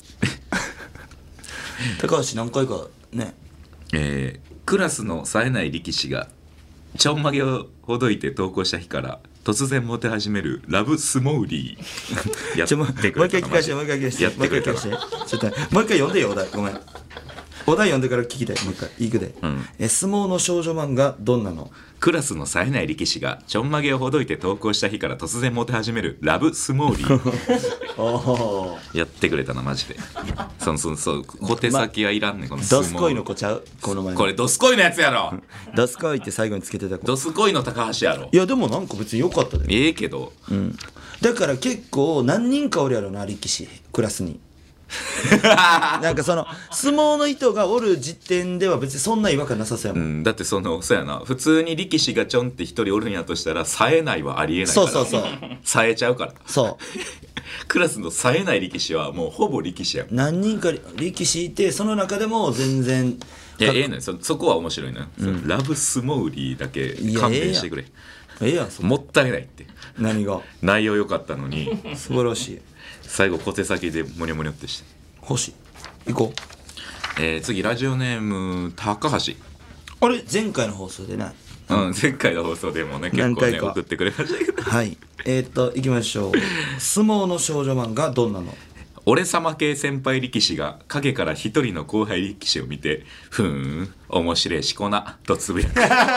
高橋何回かね。 クラスの冴えない力士がちょんまげをほどいて投稿した日から突然モテ始めるラブスモーリー。やってくれたな。 もう一回聞かしてもう一回聞かしてやってくれたな。 ちょっともう一回読んでよお題。ごめんお題読んでから聞きたい。もう一回いくで、相撲の少女漫画どんなの？ クラスの冴えない力士がちょんまげをほどいて投稿した日から突然モテ始めるラブスモーリー。やってくれたなマジで。そう小手先はいらんねんこのドスコイの子ちゃうこの前これドスコイのやつやろ。 ドスコイって最後につけてた子。 ドスコイの高橋やろ。 いやでもなんか別に良かったで。 けど、 だから結構何人かおるやろな力士クラスになんかその相撲の人がおる時点では別にそんな違和感なさそうやもん、 だってそうやな普通に力士がちょんって一人おるんやとしたら冴えないはありえないから。 そう冴えちゃうから。 そうクラスの冴えない力士はもうほぼ力士やん。 何人か力士いてその中でも全然いやねそこは面白いな、ラブスモーリーだけ勘弁してくれ。 やんもったいないって。 何が内容良かったのに素晴らしい。 最後小手先でモニョモニョってして欲しい。行こう。次ラジオネーム高橋。 あれ前回の放送でね、 前回の放送でもね結構ね送ってくれましたけどはい行きましょう。相撲の少女漫画どんなの？ 俺様系先輩力士が影から一人の後輩力士を見てふーん面白いしこなとつぶや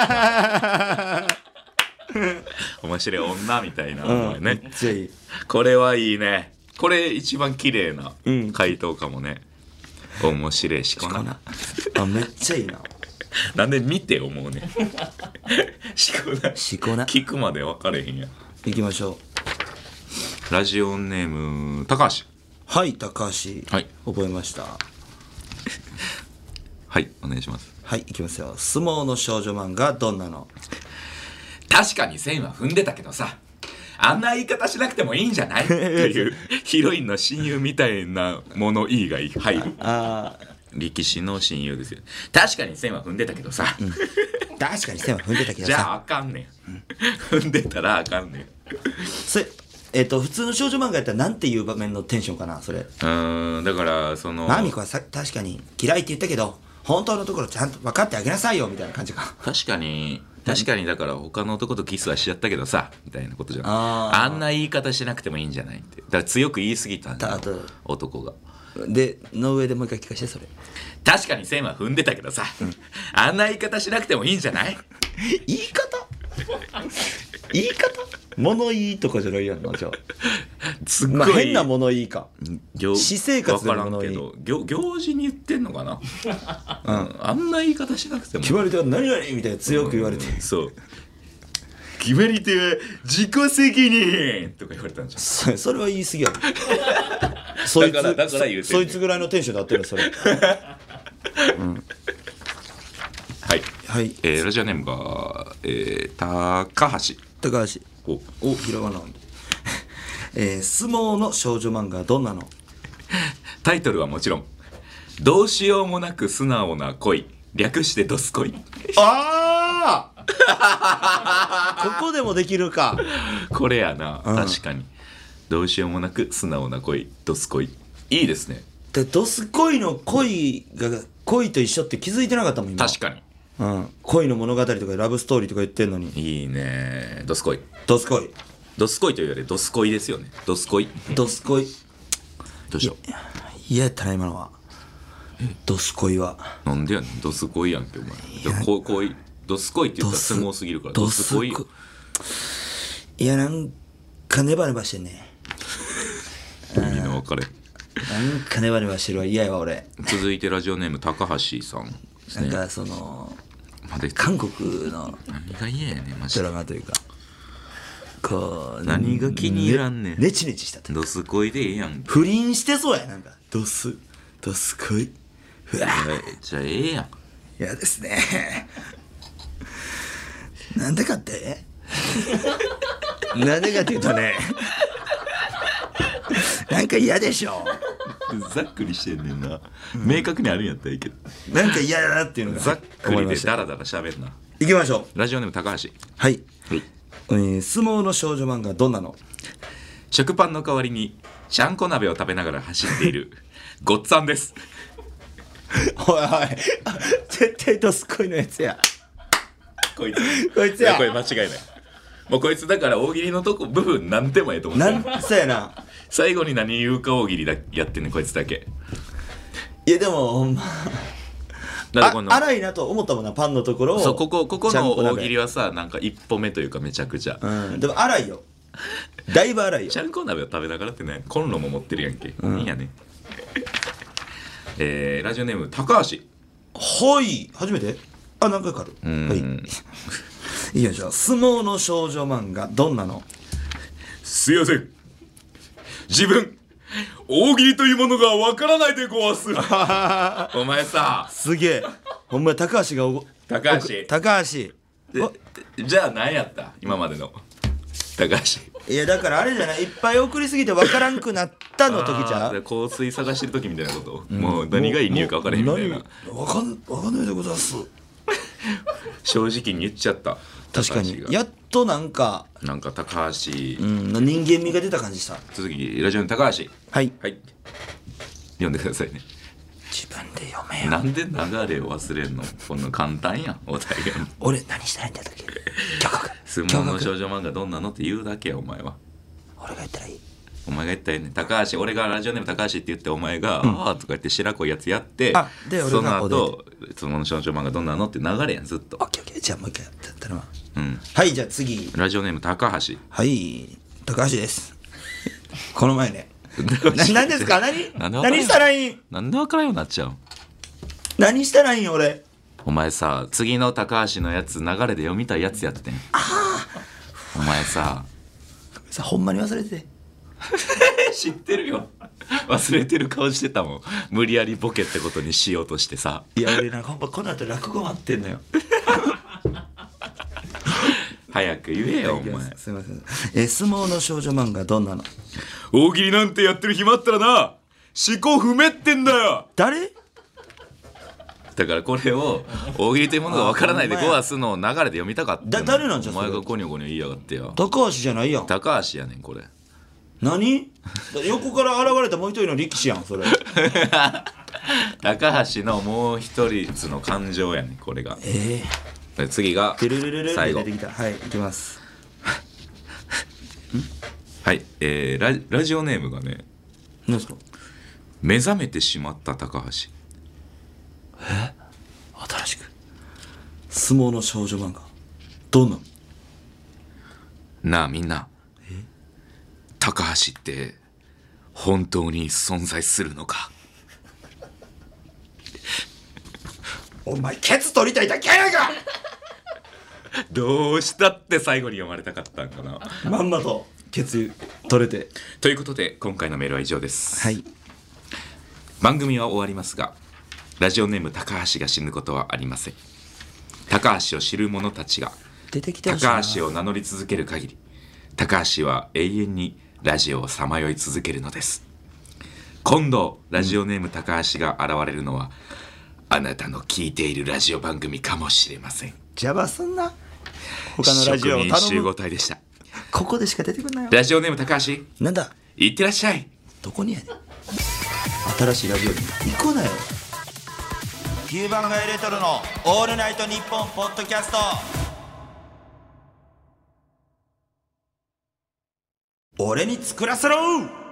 く面白い女みたいなね、 めっちゃいい。 これはいいね。これ一番綺麗な回答かもね、面白いしこなあめっちゃいいな。 なんで見て思うねしこな聞くまで分かれへんやん。 行きましょう。ラジオネーム高橋。 はい高橋、 はい覚えましたはいお願いします。 はい行きますよ。相撲の少女漫画どんなの？ 確かに線は踏んでたけどさあんな言い方しなくてもいいんじゃないっていうヒロインの親友みたいなもの以外入る力士の親友ですよ。確かに線は踏んでたけどさ、 確かに線は踏んでたけどさじゃああかんねん、踏んでたらあかんねん。 それ普通の少女漫画やったらなんていう場面のテンションかなそれ。 だからそのマミコは確かに嫌いって言ったけど本当のところちゃんと分かってあげなさいよみたいな感じか。 確かにだから他の男とキスはしちゃったけどさみたいなことじゃん。 あんな言い方しなくてもいいんじゃないって。だから強く言い過ぎたんだよ男が。 での上でもう一回聞かせてそれ。 確かに線は踏んでたけどさ、あんな言い方しなくてもいいんじゃない。 言い方物言いとかじゃないやんなじゃあ。 すっごい、 変な物言いか。私生活での物言い。 行事に言ってんのかな、あんな言い方しなくても。 決まり手は何々みたいな強く言われて、 そう決まり手は自己責任とか言われたんじゃん。 それは言い過ぎやろだから言うてんねん。 そいつぐらいのテンションで合ってるそれはい、 ラジオネームが、高橋。 おひらがな相撲の少女漫画どんなの？ タイトルはもちろんどうしようもなく素直な恋、略してドス恋。 ああここでもできるか。 これやな、確かにどうしようもなく素直な恋、ドス恋いいですね。 でドス恋の恋が恋と一緒って気づいてなかったもん今。 確かに、 恋の物語とかラブストーリーとか言ってんのに。 いいね。ドス恋ドス恋というよりドス恋ですよね。ドス恋どうしよう。 嫌やったな今のは。ドス恋はなんでやねん。ドス恋やんけお前。恋ドス恋って言ったら相撲すぎるからドス恋。 いやなんかネバネバしてんね。 みんな分かれ。 なんかネバネバしてるわ。嫌やわ俺。 続いてラジオネーム高橋さんですね。 なんかその韓国の何が嫌やねんマジで。 ドラマというかこう何が気に入らんねんネチネチしたとドスコイでええやんけ。 不倫してそうやなんかドスコイうわじゃあええやん。 嫌ですねなんでかってなんでかって言うとねなんか嫌でしょざっくりしてんねんな、明確にあるんやったらいいけどなんか嫌だなっていうのがざっくりで思いましたダラダラ喋んな。 行きましょう。 ラジオネーム高橋。 はい、 はい相撲の少女漫画どんなの？ 食パンの代わりにちゃんこ鍋を食べながら走っているごっつぁんです。 おいおい絶対ドスコイのやつやこいつこいつやこれ間違いない。もうこいつだから大喜利のとこ部分何でもええと思ってる。 そうやな。 最後に何言うか大喜利だやってんねんこいつだけ。 いやでもほんまだってこの荒いなと思ったもんなパンのところを。 そうここちゃんこ鍋の大喜利はさなんか一歩目というかめちゃくちゃ、 でも荒いよだいぶ荒いよちゃんこ鍋を食べながらってねコンロも持ってるやんけ、いいやねラジオネーム高橋。 はい初めて何回かあるはいいいよじゃあ相撲の少女漫画どんなの？ すいません自分大喜利というものがわからないでごわすお前さすげえほんま高橋が高橋じゃあ何やった今までの高橋。 いやだからあれじゃないいっぱい送りすぎてわからんくなったの時じゃう香水探してる時みたいなこと、もう何がいい匂いか分からへんみたいな。 わかんないでございます正直に言っちゃった。 確かに高橋がやっとなんか高橋、 人間味が出た感じした。 続きラジオネーム高橋。 はいはい読んでくださいね。 自分で読めよ。 なんで流れを忘れんの？こんな簡単やんお題が。 俺何したらいいんだったっけ？ 相撲の少女漫画どんなのって言うだけやお前は。 俺が言ったらいい。 お前が言ったらいいね高橋。俺がラジオネーム高橋って言ってお前が、ああとか言って白子いやつやってでそ俺がの後相撲の少女漫画どんなのって流れやんずっと。 オッケーじゃあもう一回やったらうんはいじゃあ次ラジオネーム高橋。 はい高橋ですこの前ね何ですか何したらいいなんで分からんようになっちゃう？ 何したらいいん俺お前さ次の高橋のやつ流れで読みたいやつやってん。お前さほんまに忘れてて知ってるよ忘れてる顔してたもん。無理やりボケってことにしようとしてさ。 いや俺なんかほんまこの後落語待ってんのよ早く言えよお前。 すいません相撲の少女漫画どんなの？ 大喜利なんてやってる暇あったらな思考不明ってんだよ。 誰？ だからこれを大喜利というものが分からないでゴアスの流れで読みたかったの。 誰なんじゃお前がゴニョゴニョ言いやがってよ。 高橋じゃないやん。 高橋やねんこれ。 何？横から現れたもう一人の力士やんそれ高橋のもう一つの感情やねんこれが。次がルルルルル最後。 出てきた。はい行きますはい、ラジオネームがね何ですか？ 目覚めてしまった高橋。 新しく相撲の少女漫画どんなの？ なあみんな高橋って本当に存在するのか？ お前ケツ取りたいだけやないかどうしたって最後に読まれたかったんかな。 まんまとケツ取れて。 ということで今回のメールは以上です。 はい番組は終わりますがラジオネーム高橋が死ぬことはありません。高橋を知る者たちが出てきてほしいな。 高橋を名乗り続ける限り高橋は永遠にラジオをさまよい続けるのです。今度ラジオネーム高橋が現れるのは、あなたの聞いているラジオ番組かもしれません。 邪魔すんな。他のラジオを職人集頼む。 合体でした。 ここでしか出てくんなよ。 ラジオネーム高橋なんだいってらっしゃい。 どこにやねん。新しいラジオに行こうなよ。 9番街レトロのオールナイトニッポンポッドキャスト。 俺に作らせろ。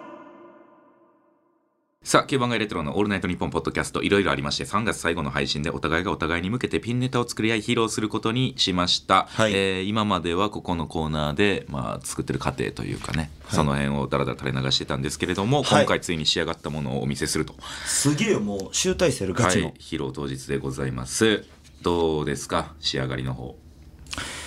さあ9番街レトロのオールナイトニッポンポッドキャストいろいろありまして3月最後の配信でお互いがお互いに向けてピンネタを作り合い披露することにしました、 はい今まではここのコーナーで、作ってる過程というかね、その辺をだらだら垂れ流してたんですけれども、 はい今回ついに仕上がったものをお見せすると、 すげえよもう集大成るガチの、 披露当日でございます。どうですか仕上がりの方。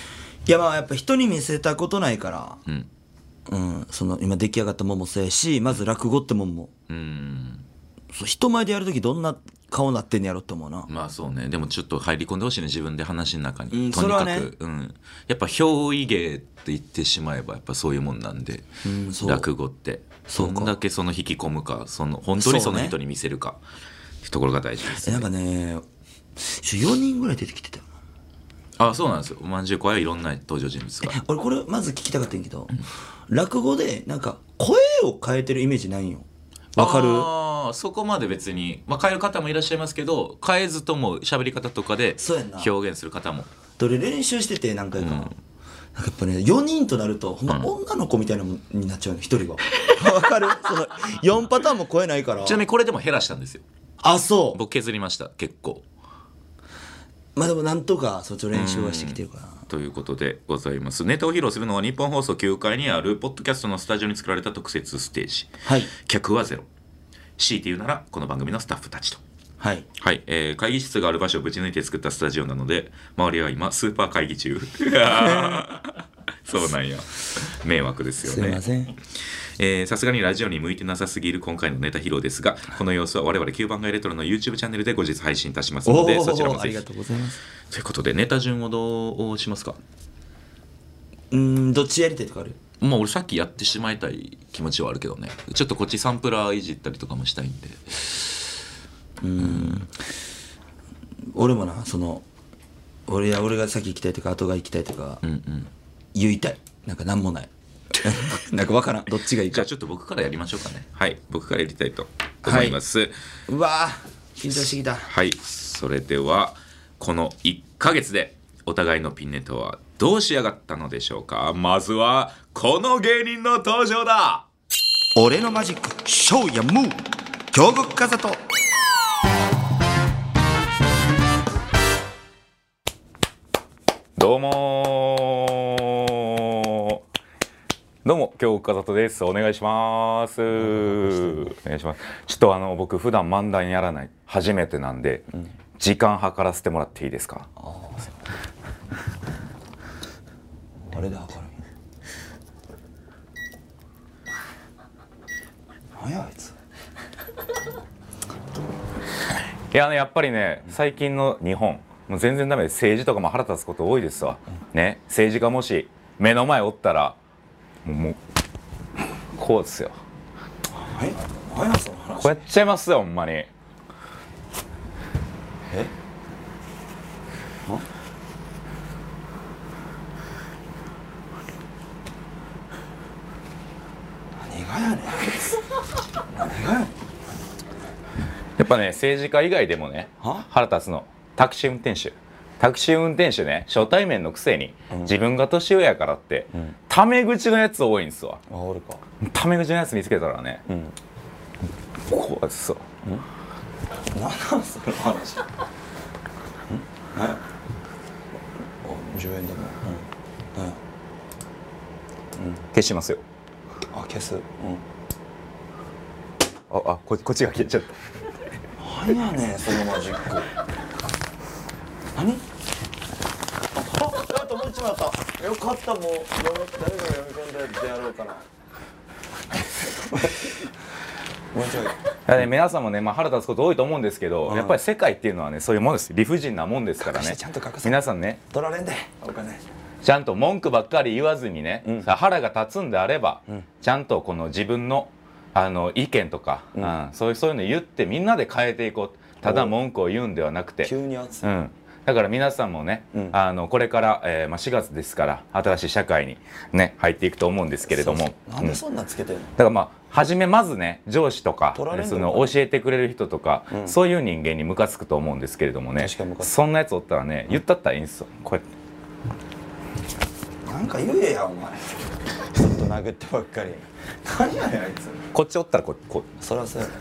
いやまあやっぱ人に見せたことないから、 うんその今出来上がったもんもそうやし、まず落語ってもんも、そう人前でやるときどんな顔なってんやろって思うな。 まあそうね。でもちょっと入り込んでほしいね、自分で話の中に、とにそれはかく、 ねやっぱ憑依芸って言ってしまえばやっぱそういうもんなんで、 そう落語ってそうかどんだけその引き込むか、本当にその人に見せるかっていうところが大事ですね。 なんかね4人ぐらい出てきてたよな。 あ、そうなんですよ。おまんじゅう怖いいろんな登場人物が。 俺これまず聞きたかったんやけど、落語でなんか声を変えてるイメージないんよ。わかる？ あ、そこまで別に、まあ、変える方もいらっしゃいますけど、変えずとも喋り方とかでそうやんな表現する方も。 どれ練習してて何回か、なんかやっぱね4人となるとほんま女の子みたいなもんになっちゃうの1人がわかる？その4パターンも超えないから。 ちなみにこれでも減らしたんですよ。 あ、そう。 僕削りました結構。 まあでもなんとかそっちの練習はしてきてるから。 ということでございます。ネタを披露するのは日本放送9階にあるポッドキャストのスタジオに作られた特設ステージ、 はい客はゼロ、強いて言うならこの番組のスタッフたちと、 はい。 はい会議室がある場所をぶち抜いて作ったスタジオなので、周りは今スーパー会議中そうなんや、迷惑ですよすいね。 ません。 さすがにラジオに向いてなさすぎる今回のネタ披露ですが、この様子は我々9番街レトロの YouTube チャンネルで後日配信いたしますので、そちらもぜひ。 ありがとうございます。 ということでネタ順をどうしますか？ どっちやりたいとかある？ まあ俺さっきやってしまいたい気持ちはあるけどね、ちょっとこっちサンプラーいじったりとかもしたいんで。 俺もな、その俺が先行きたいとか後が行きたいとか言いたい。なんかなんもないなんかわからん、どっちがいいか。 じゃあちょっと僕からやりましょうかね。はい、僕からやりたいと思います。 うわー緊張してきた。 はい、それではこの1ヶ月でお互いのピンネタはどう仕上がったのでしょうか。まずはこの芸人の登場だ。 俺のマジックショーやムー京極風と。 どうも京極風人です。お願いします。お願いします。ちょっと僕普段漫談やらない初めてなんで、時間計らせてもらっていいですか？ あれで測るん何やあいつ。 いやね、やっぱりね、最近の日本もう全然ダメで、政治とかも腹立つこと多いですわ、ね。政治家もし目の前おったらもうこうですよ。 何やその話。 こうやっちゃいますよほんまに。 え？何がやねんあいつ。何がやねん。 やっぱね、政治家以外でもね、腹立つのタクシー運転手。タクシー運転手ね、初対面のくせに、自分が年上やからって、タメ口のやつ多いんですわ。 あ、俺か。 タメ口のやつ見つけたらね、こうですよ。 何なんその話。何や。10円でも。 消しますよ。 あ、消す。 こっちが消えちゃった。 何やねんそのマジック。何？あ、思っちまった。よかった、もう誰が読み込んだやつやろうかな。間違えた。 皆さんもね、腹立つこと多いと思うんですけど、やっぱり世界っていうのはね、そういうもんです。理不尽なもんですからね。 ちゃんと隠そう。 皆さんね、 取られんでお金。 ちゃんと文句ばっかり言わずにね、腹が立つんであれば、ちゃんとこの自分の意見とか、そういうの言ってみんなで変えていこう。ただ文句を言うんではなくて、 急に熱い。 だから皆さんもね、これから、4月ですから新しい社会にね入っていくと思うんですけれども、 なんでそんなつけてんの？ だから初めまずね、上司とか取られんのかな教えてくれる人とか、そういう人間にムカつくと思うんですけれどもね、 確かにムカつく。 そんなやつおったらね、言ったったらいいんですよ。こうやってなんか言えやお前。ちょっと殴ってばっかり。何やねんあいつ。 こっちおったらこうそらそうや。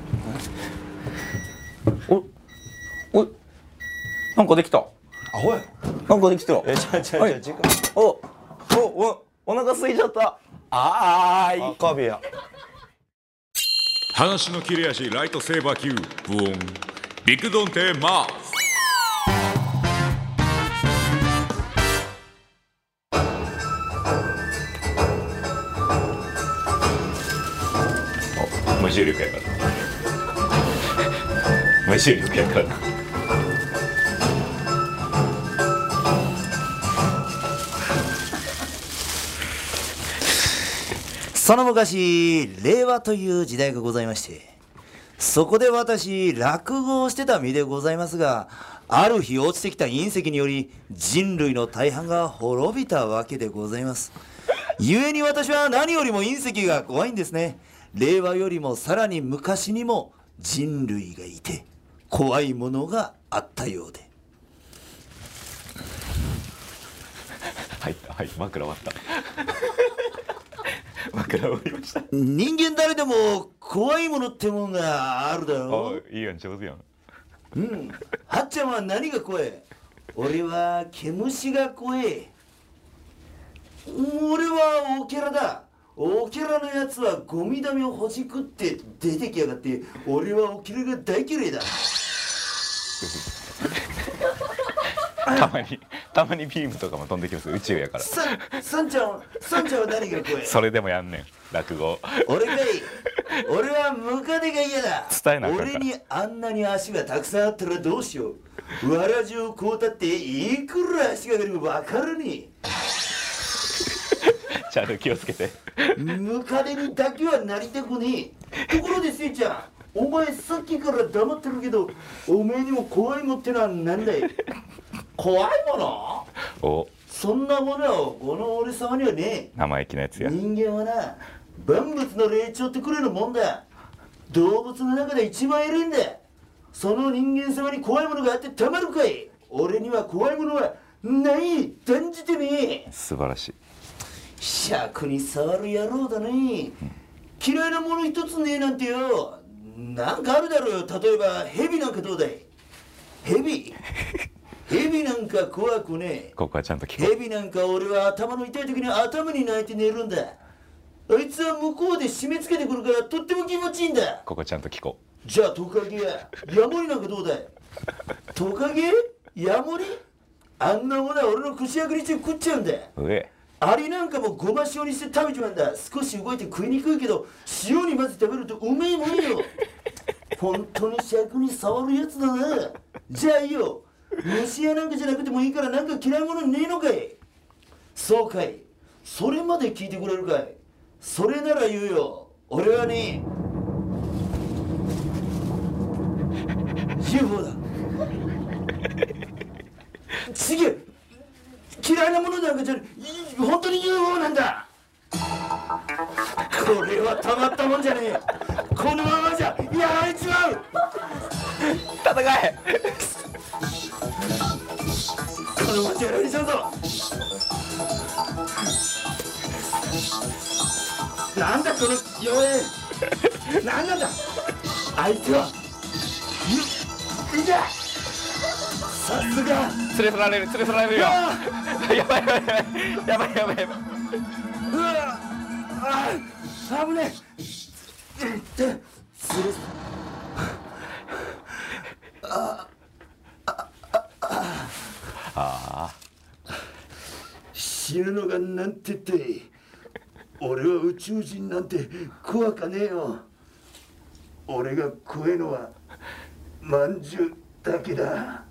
おい、なんかできた。 アホや。 なんかできた。 違う時間。 お腹空いちゃった。 カビや。 話の切れ味ライトセーバー級ブオンビッグドンテマース重力やから無重力やからな。 その昔、令和という時代がございまして、そこで私、落語をしてた身でございますが、ある日落ちてきた隕石により人類の大半が滅びたわけでございます。故に私は何よりも隕石が怖いんですね。令和よりもさらに昔にも人類がいて、怖いものがあったようで。 はいはい、枕終わった枕終わりました。 人間誰でも怖いものってもんがあるだろう。 いいやん、上手やん。 はっちゃんは何が怖い？俺は毛虫が怖い。俺はオケラだ。オケラのやつはゴミだめをほじくって出てきやがって、俺はオケラが大嫌いだ。 たまにビームとかも飛んできます。宇宙やから。 サンちゃんは何が怖い？ それでもやんねん、落語。 俺かい。俺はムカデが嫌だ。 伝えなあかんから。 俺にあんなに足がたくさんあったらどうしよう。わらじをこうたっていくら足が出るか分かるに。 ちゃんと気をつけて。 ムカデにだけはなりたくねえ。ところでせいちゃん、お前さっきから黙ってるけど、おめえにも怖いもってのは何だい？怖いもの？ お、 そんなものはこの俺様にはねえ。 生意気なやつや。 人間はな、万物の霊長ってくれるもんだ。動物の中で一番偉いんだ。その人間様に怖いものがあってたまるかい？俺には怖いものはない断じてねえ。 素晴らしい。 尺に触る野郎だね。嫌いなもの一つねえなんてよ。なんかあるだろうよ。例えばヘビなんかどうだい？ヘビなんか怖くねえ。 ここはちゃんと聞こう。 ヘビなんか俺は頭の痛い時に頭に泣いて寝るんだ。あいつは向こうで締め付けてくるからとっても気持ちいいんだ。 ここちゃんと聞こじゃあトカゲやヤモリなんかどうだい？トカゲ？ヤモリ？あんなものは俺の串焼きに食っちゃうんだ。 う。上。 アリなんかもごま塩にして食べちまうんだ。少し動いて食いにくいけど塩に混ぜて食べるとうめえもんよ。本当に尺に触るやつだな。じゃあいいよ。虫やなんかじゃなくてもいいからなんか嫌いものねえのかい？そうかい。それまで聞いてくれるかい？それなら言うよ。俺はね、UFO だ。違う。嫌いなものなんかじゃ本当に UFO なんだ。これはたまったもんじゃねえ。このままじゃやられちまう。 戦え。 このままじゃやられちゃうぞ。なんだこの妖艶。なんなんだ。相手は。いや。さすが。 連れ去られるよ。やばい。 うわあ、危ねえ。死ぬのがなんてって俺は宇宙人なんて怖かねえよ。俺が怖えのはまんじゅうだけだ。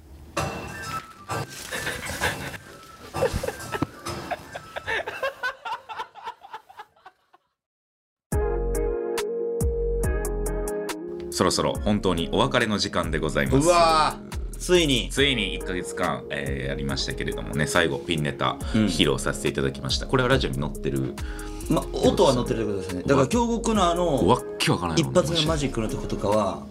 そろそろ本当にお別れの時間でございます。 うわついに 1ヶ月間、やりましたけれどもね、最後ピンネタ披露させていただきました。これはラジオに載ってる、 音は載ってるってことですね。だから京極のわっけわからない一発目のマジックのとことかは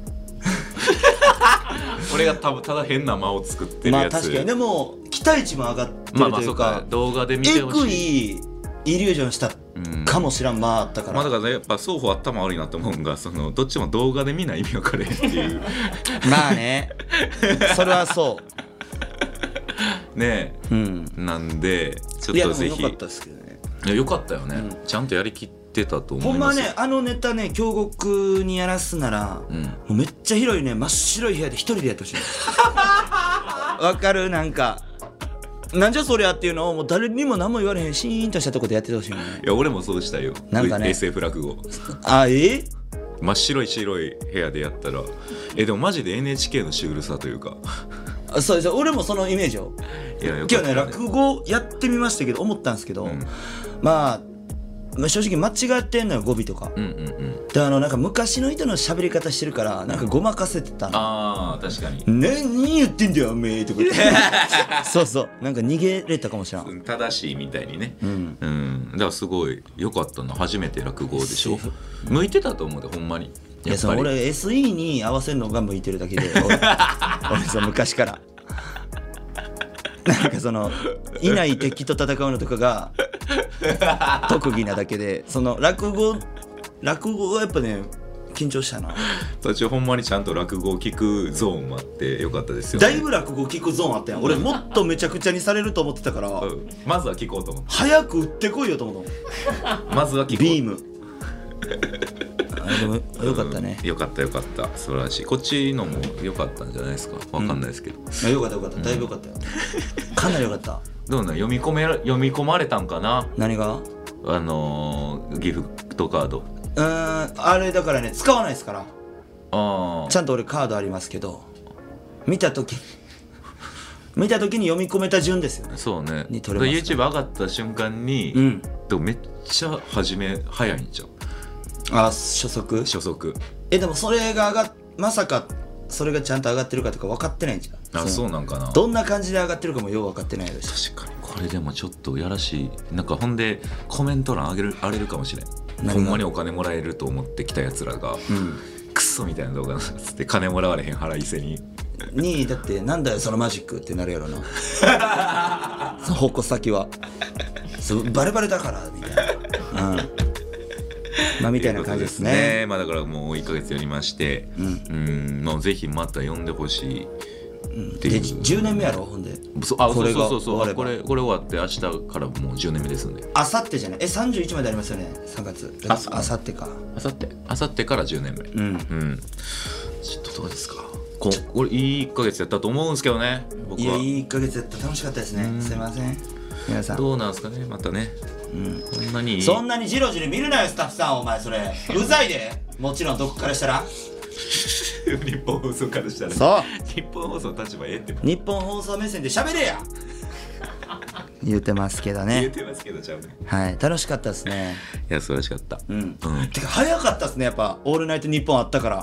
俺がただ変な間を作ってるやつ。 確かに。でも期待値も上がってるというか、 動画で見てほしい。 エグいイリュージョンしたかもしらん間あったから。 だからやっぱ双方頭悪いなと思うんが、どっちも動画で見ない意味わかれへんっていうまあね、それはそうねえ、なんでちょっとぜひ。 いや、でもよかったですけどね。 いや、よかったよね、ちゃんとやりきってたと思います。 ほんまね、ネタね、京極にやらすなら、もうめっちゃ広いね、真っ白い部屋で一人でやってほしい。わかる？なんかなんじゃそりゃっていうのをもう誰にも何も言われへんシーンとしたとこでやってほしいよね。 いや、俺もそうしたよ。 なんかね、 SF 落語。 真っ白い部屋でやったらでもマジで NHK のシュールさというかそうです。俺もそのイメージを。 いや今日ね落語やってみましたけど思ったんですけど、まあ正直間違ってんのよ語尾とか。でなんか昔の人の喋り方してるからなんかごまかせてたの。 あー確かに何言ってんだよおめえとか言ってそうそうなんか逃げれたかもしれん。 正しいみたいにねだからすごい良かったな。初めて落語でしょ。向いてたと思うでほんまに。 いやその俺 SE に合わせるのが向いてるだけで俺その昔からなんかそのいない敵と戦うのとかが特技なだけでその落語はやっぱね緊張したな。 途中ほんまにちゃんと落語を聞くゾーンもあってよかったですよね。 だいぶ落語聞くゾーンあったやん。俺もっとめちゃくちゃにされると思ってたから、 まずは聞こうと思って早く打ってこいよと思った。 まずは聞こう。 ビームでもよかったね。 よかった素晴らしい。こっちのもよかったんじゃないですか。わかんないですけど、 よかっただいぶよかったよ、かなりよかった。 どうなん読み込まれたんかな。 何がギフトカードあれだからね使わないですから。 あちゃんと俺カードありますけど見た時に読み込めた順ですよね。 そうね。 に取れます YouTube 上がった瞬間に、でもめっちゃ初め早いんじゃん。 初速でもそれがまさかそれがちゃんと上がってるかとか分かってないんじゃん。 そうなんかな。 どんな感じで上がってるかもよう分かってないし。 確かにこれでもちょっとやらしい。なんかほんでコメント欄荒れるかもしれん。ほんまにお金もらえると思ってきたやつらが、クソみたいな動画つって金もらわれへん腹いせにだってなんだよそのマジックってなるやろなその矛先はバレバレだからみたいな、まあみたいな感じですね。 まあだからもう1ヶ月やりまして、まあぜひまた呼んでほしいっていう。 10年目やろほんで。 そうこれ終わって明日からもう10年目ですんで。 あさってじゃない。31までありますよね3月。あさってか。あさってから10年目。ちょっとどうですか。これいい1ヶ月やったと思うんですけどね。僕は。 いい1ヶ月やった。楽しかったですね。すいません皆さん。 どうなんですかねまたね。 そんなにジロジロ見るなよスタッフさん。お前それうざいで。もちろんどこからしたら日本放送からしたら。 そう日本放送の立場って日本放送目線で喋れや言ってますけどね。 言ってますけどちゃうね。 はい楽しかったですね。 いや素晴らしかった。 てか早かったですねやっぱオールナイトニッポンあったから。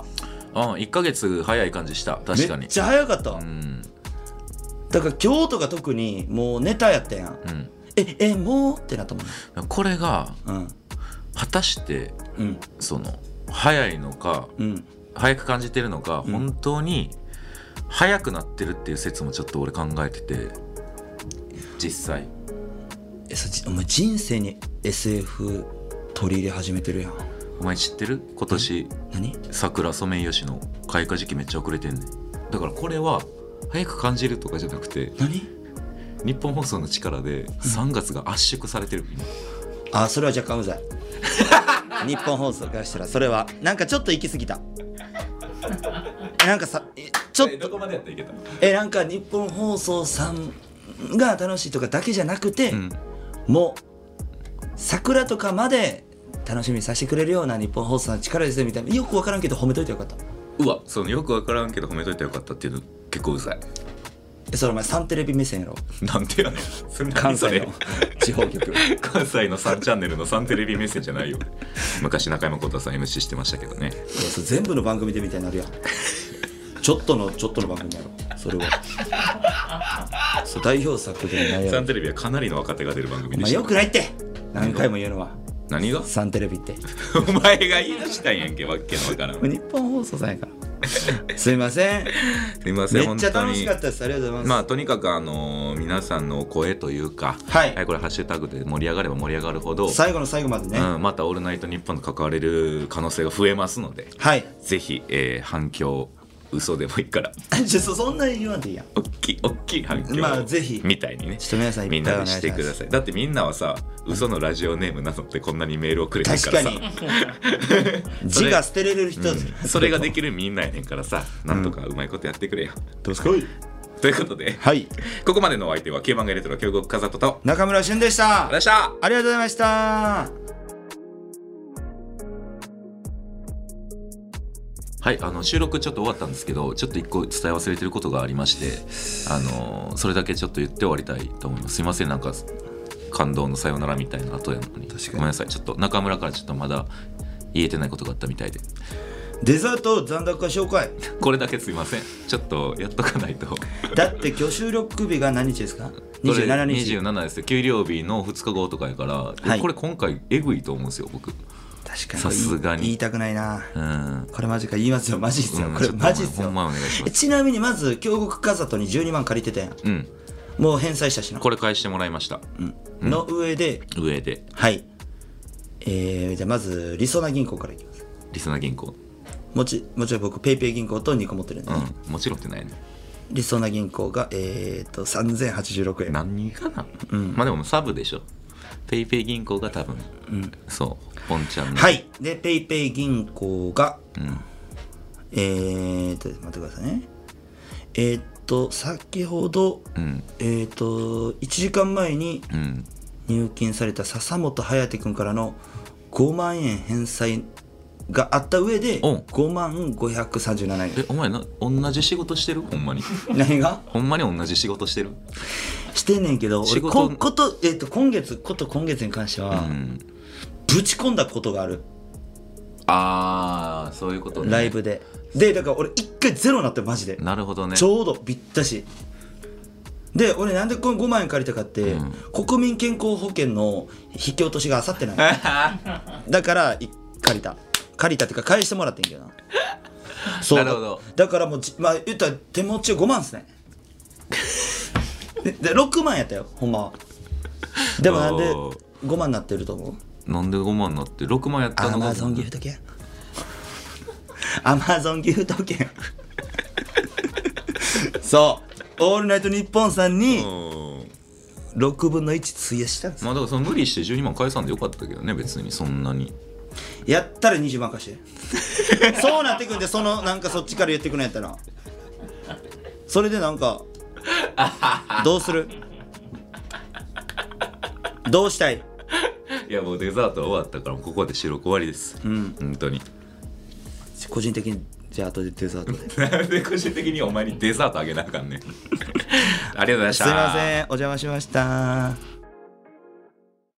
1ヶ月早い感じした。確かにめっちゃ早かったわ。だから今日とか特にもうネタやったやん。もうってなったもんね。 これが果たしてその早いのか早く感じてるのか本当に早くなってるっていう説もちょっと俺考えてて実際。 お前人生に SF 取り入れ始めてるやん。 お前知ってる？今年桜ソメイヨシノ開花時期めっちゃ遅れてんねん。だからこれは早く感じるとかじゃなくて日本放送の力で3月が圧縮されてる。 それは若干うざい日本放送からしたらそれはなんかちょっと行き過ぎたなんかさちょっとどこまでやったらいけた？ なんか日本放送さんが楽しいとかだけじゃなくて、もう桜とかまで楽しみにさせてくれるような日本放送の力ですねみたいな。よく分からんけど褒めといてよかった。 そのよく分からんけど褒めといてよかったっていうの結構うざい。 それお前サンテレビ目線やろ。 なんてやねん。 関西の地方局関西の3チャンネルのサンテレビ目線じゃないよ。昔中山浩太さん MC してましたけどね。 それ全部の番組でみたいになるやんちょっとの番組やろそれはそう代表作でないやろ。 サンテレビはかなりの若手が出る番組でした。 よくないって何回も言うのは。 何がサンテレビってお前が言い出したんやんけ。わけのわからん。 日本放送さんやからすいませんすいません。 めっちゃ楽しかったです。ありがとうございます。 とにかく皆さんのお声というか、これハッシュタグで盛り上がれば盛り上がるほど最後の最後までね、 またオールナイトニッポンと関われる可能性が増えますので、ぜひ、反響嘘でもいいからそんなに言わんでいいやん。 大きい反響ぜひみたいにねちょっと皆さんみんなでしてください。だってみんなはさ嘘のラジオネームなのってこんなにメールをくれてるからさ。 確かに字が捨てれる人、 それができるみんなやねんからさ、なんとかうまいことやってくれよ。 どうすかということで、ここまでのお相手は9番街レトロ京極風人と中村俊でした。 ありがとうございました。 ありがとうございました。 はい収録ちょっと終わったんですけど、ちょっと一個伝え忘れてることがありまして、それだけちょっと言って終わりたいと思います。すいません、なんか感動のさよならみたいな後やのにごめんなさい。ちょっと中村からちょっとまだ言えてないことがあったみたいで、 デザート残高紹介これだけすいません、ちょっとやっとかないと。 だって今日収録日が何日ですか？ これ 27日。 27ですよ。給料日の2日後とかやから、 はい、 これ今回えぐいと思うんですよ僕。 確かにさすがに言いたくないな、 うん、 これマジか言いますよ、マジっすよ、これマジっすよ。 ほんまお願いします。 ちなみにまず京極和人に12万借りてたやん、 うん、 もう返済したしな。 これ返してもらいました、 うん、の上ではい、じゃあまずりそな銀行からいきます。 りそな銀行もちろん僕ペイペイ銀行と2個持ってるんで、ね、 もちろんってないね。 りそな銀行が3086円。 何かな、まあでもサブでしょ。ペイペイ銀行が多分、そうポンちゃんのはいでペイペイ銀行が、待ってくださいね。先ほど、1時間前に入金された笹本颯君からの5万円返済があった上で5万537円。 お前同じ仕事してる？ほんまに何が？ ほんまに同じ仕事してる？ してんねんけど、俺今月に関しては、ぶち込んだことがある。 ああ、そういうことね。 ライブでだから俺1回ゼロになってマジで。 なるほどね。 ちょうどぴったしで、俺なんでこの5万円借りたかって、国民健康保険の引き落としがあさってないだから借りたっていうか返してもらってんけどな。そうなるほど。 だからもうまあ言ったら手持ち5万っすねで6万やったよほんまは。でもなんで5万になってると思う？ なんで5万になって6万やったのがアマゾンギフト券アマゾンギフト券そうオールナイトニッポンさんに6分の1費やしたんですよ。 まあだからその無理して12万返さんでよかったけどね、別にそんなに。 やったら20万貸してそうなってくんで、そのなんかそっちから言ってくるんやったらそれでなんかどうする？どうしたい？ いやもうデザートは終わったからここで収録終わりです。本当に個人的にじゃあ後でデザートでなんで個人的にお前にデザートあげなあかんねんありがとうございました。 すいません、お邪魔しました。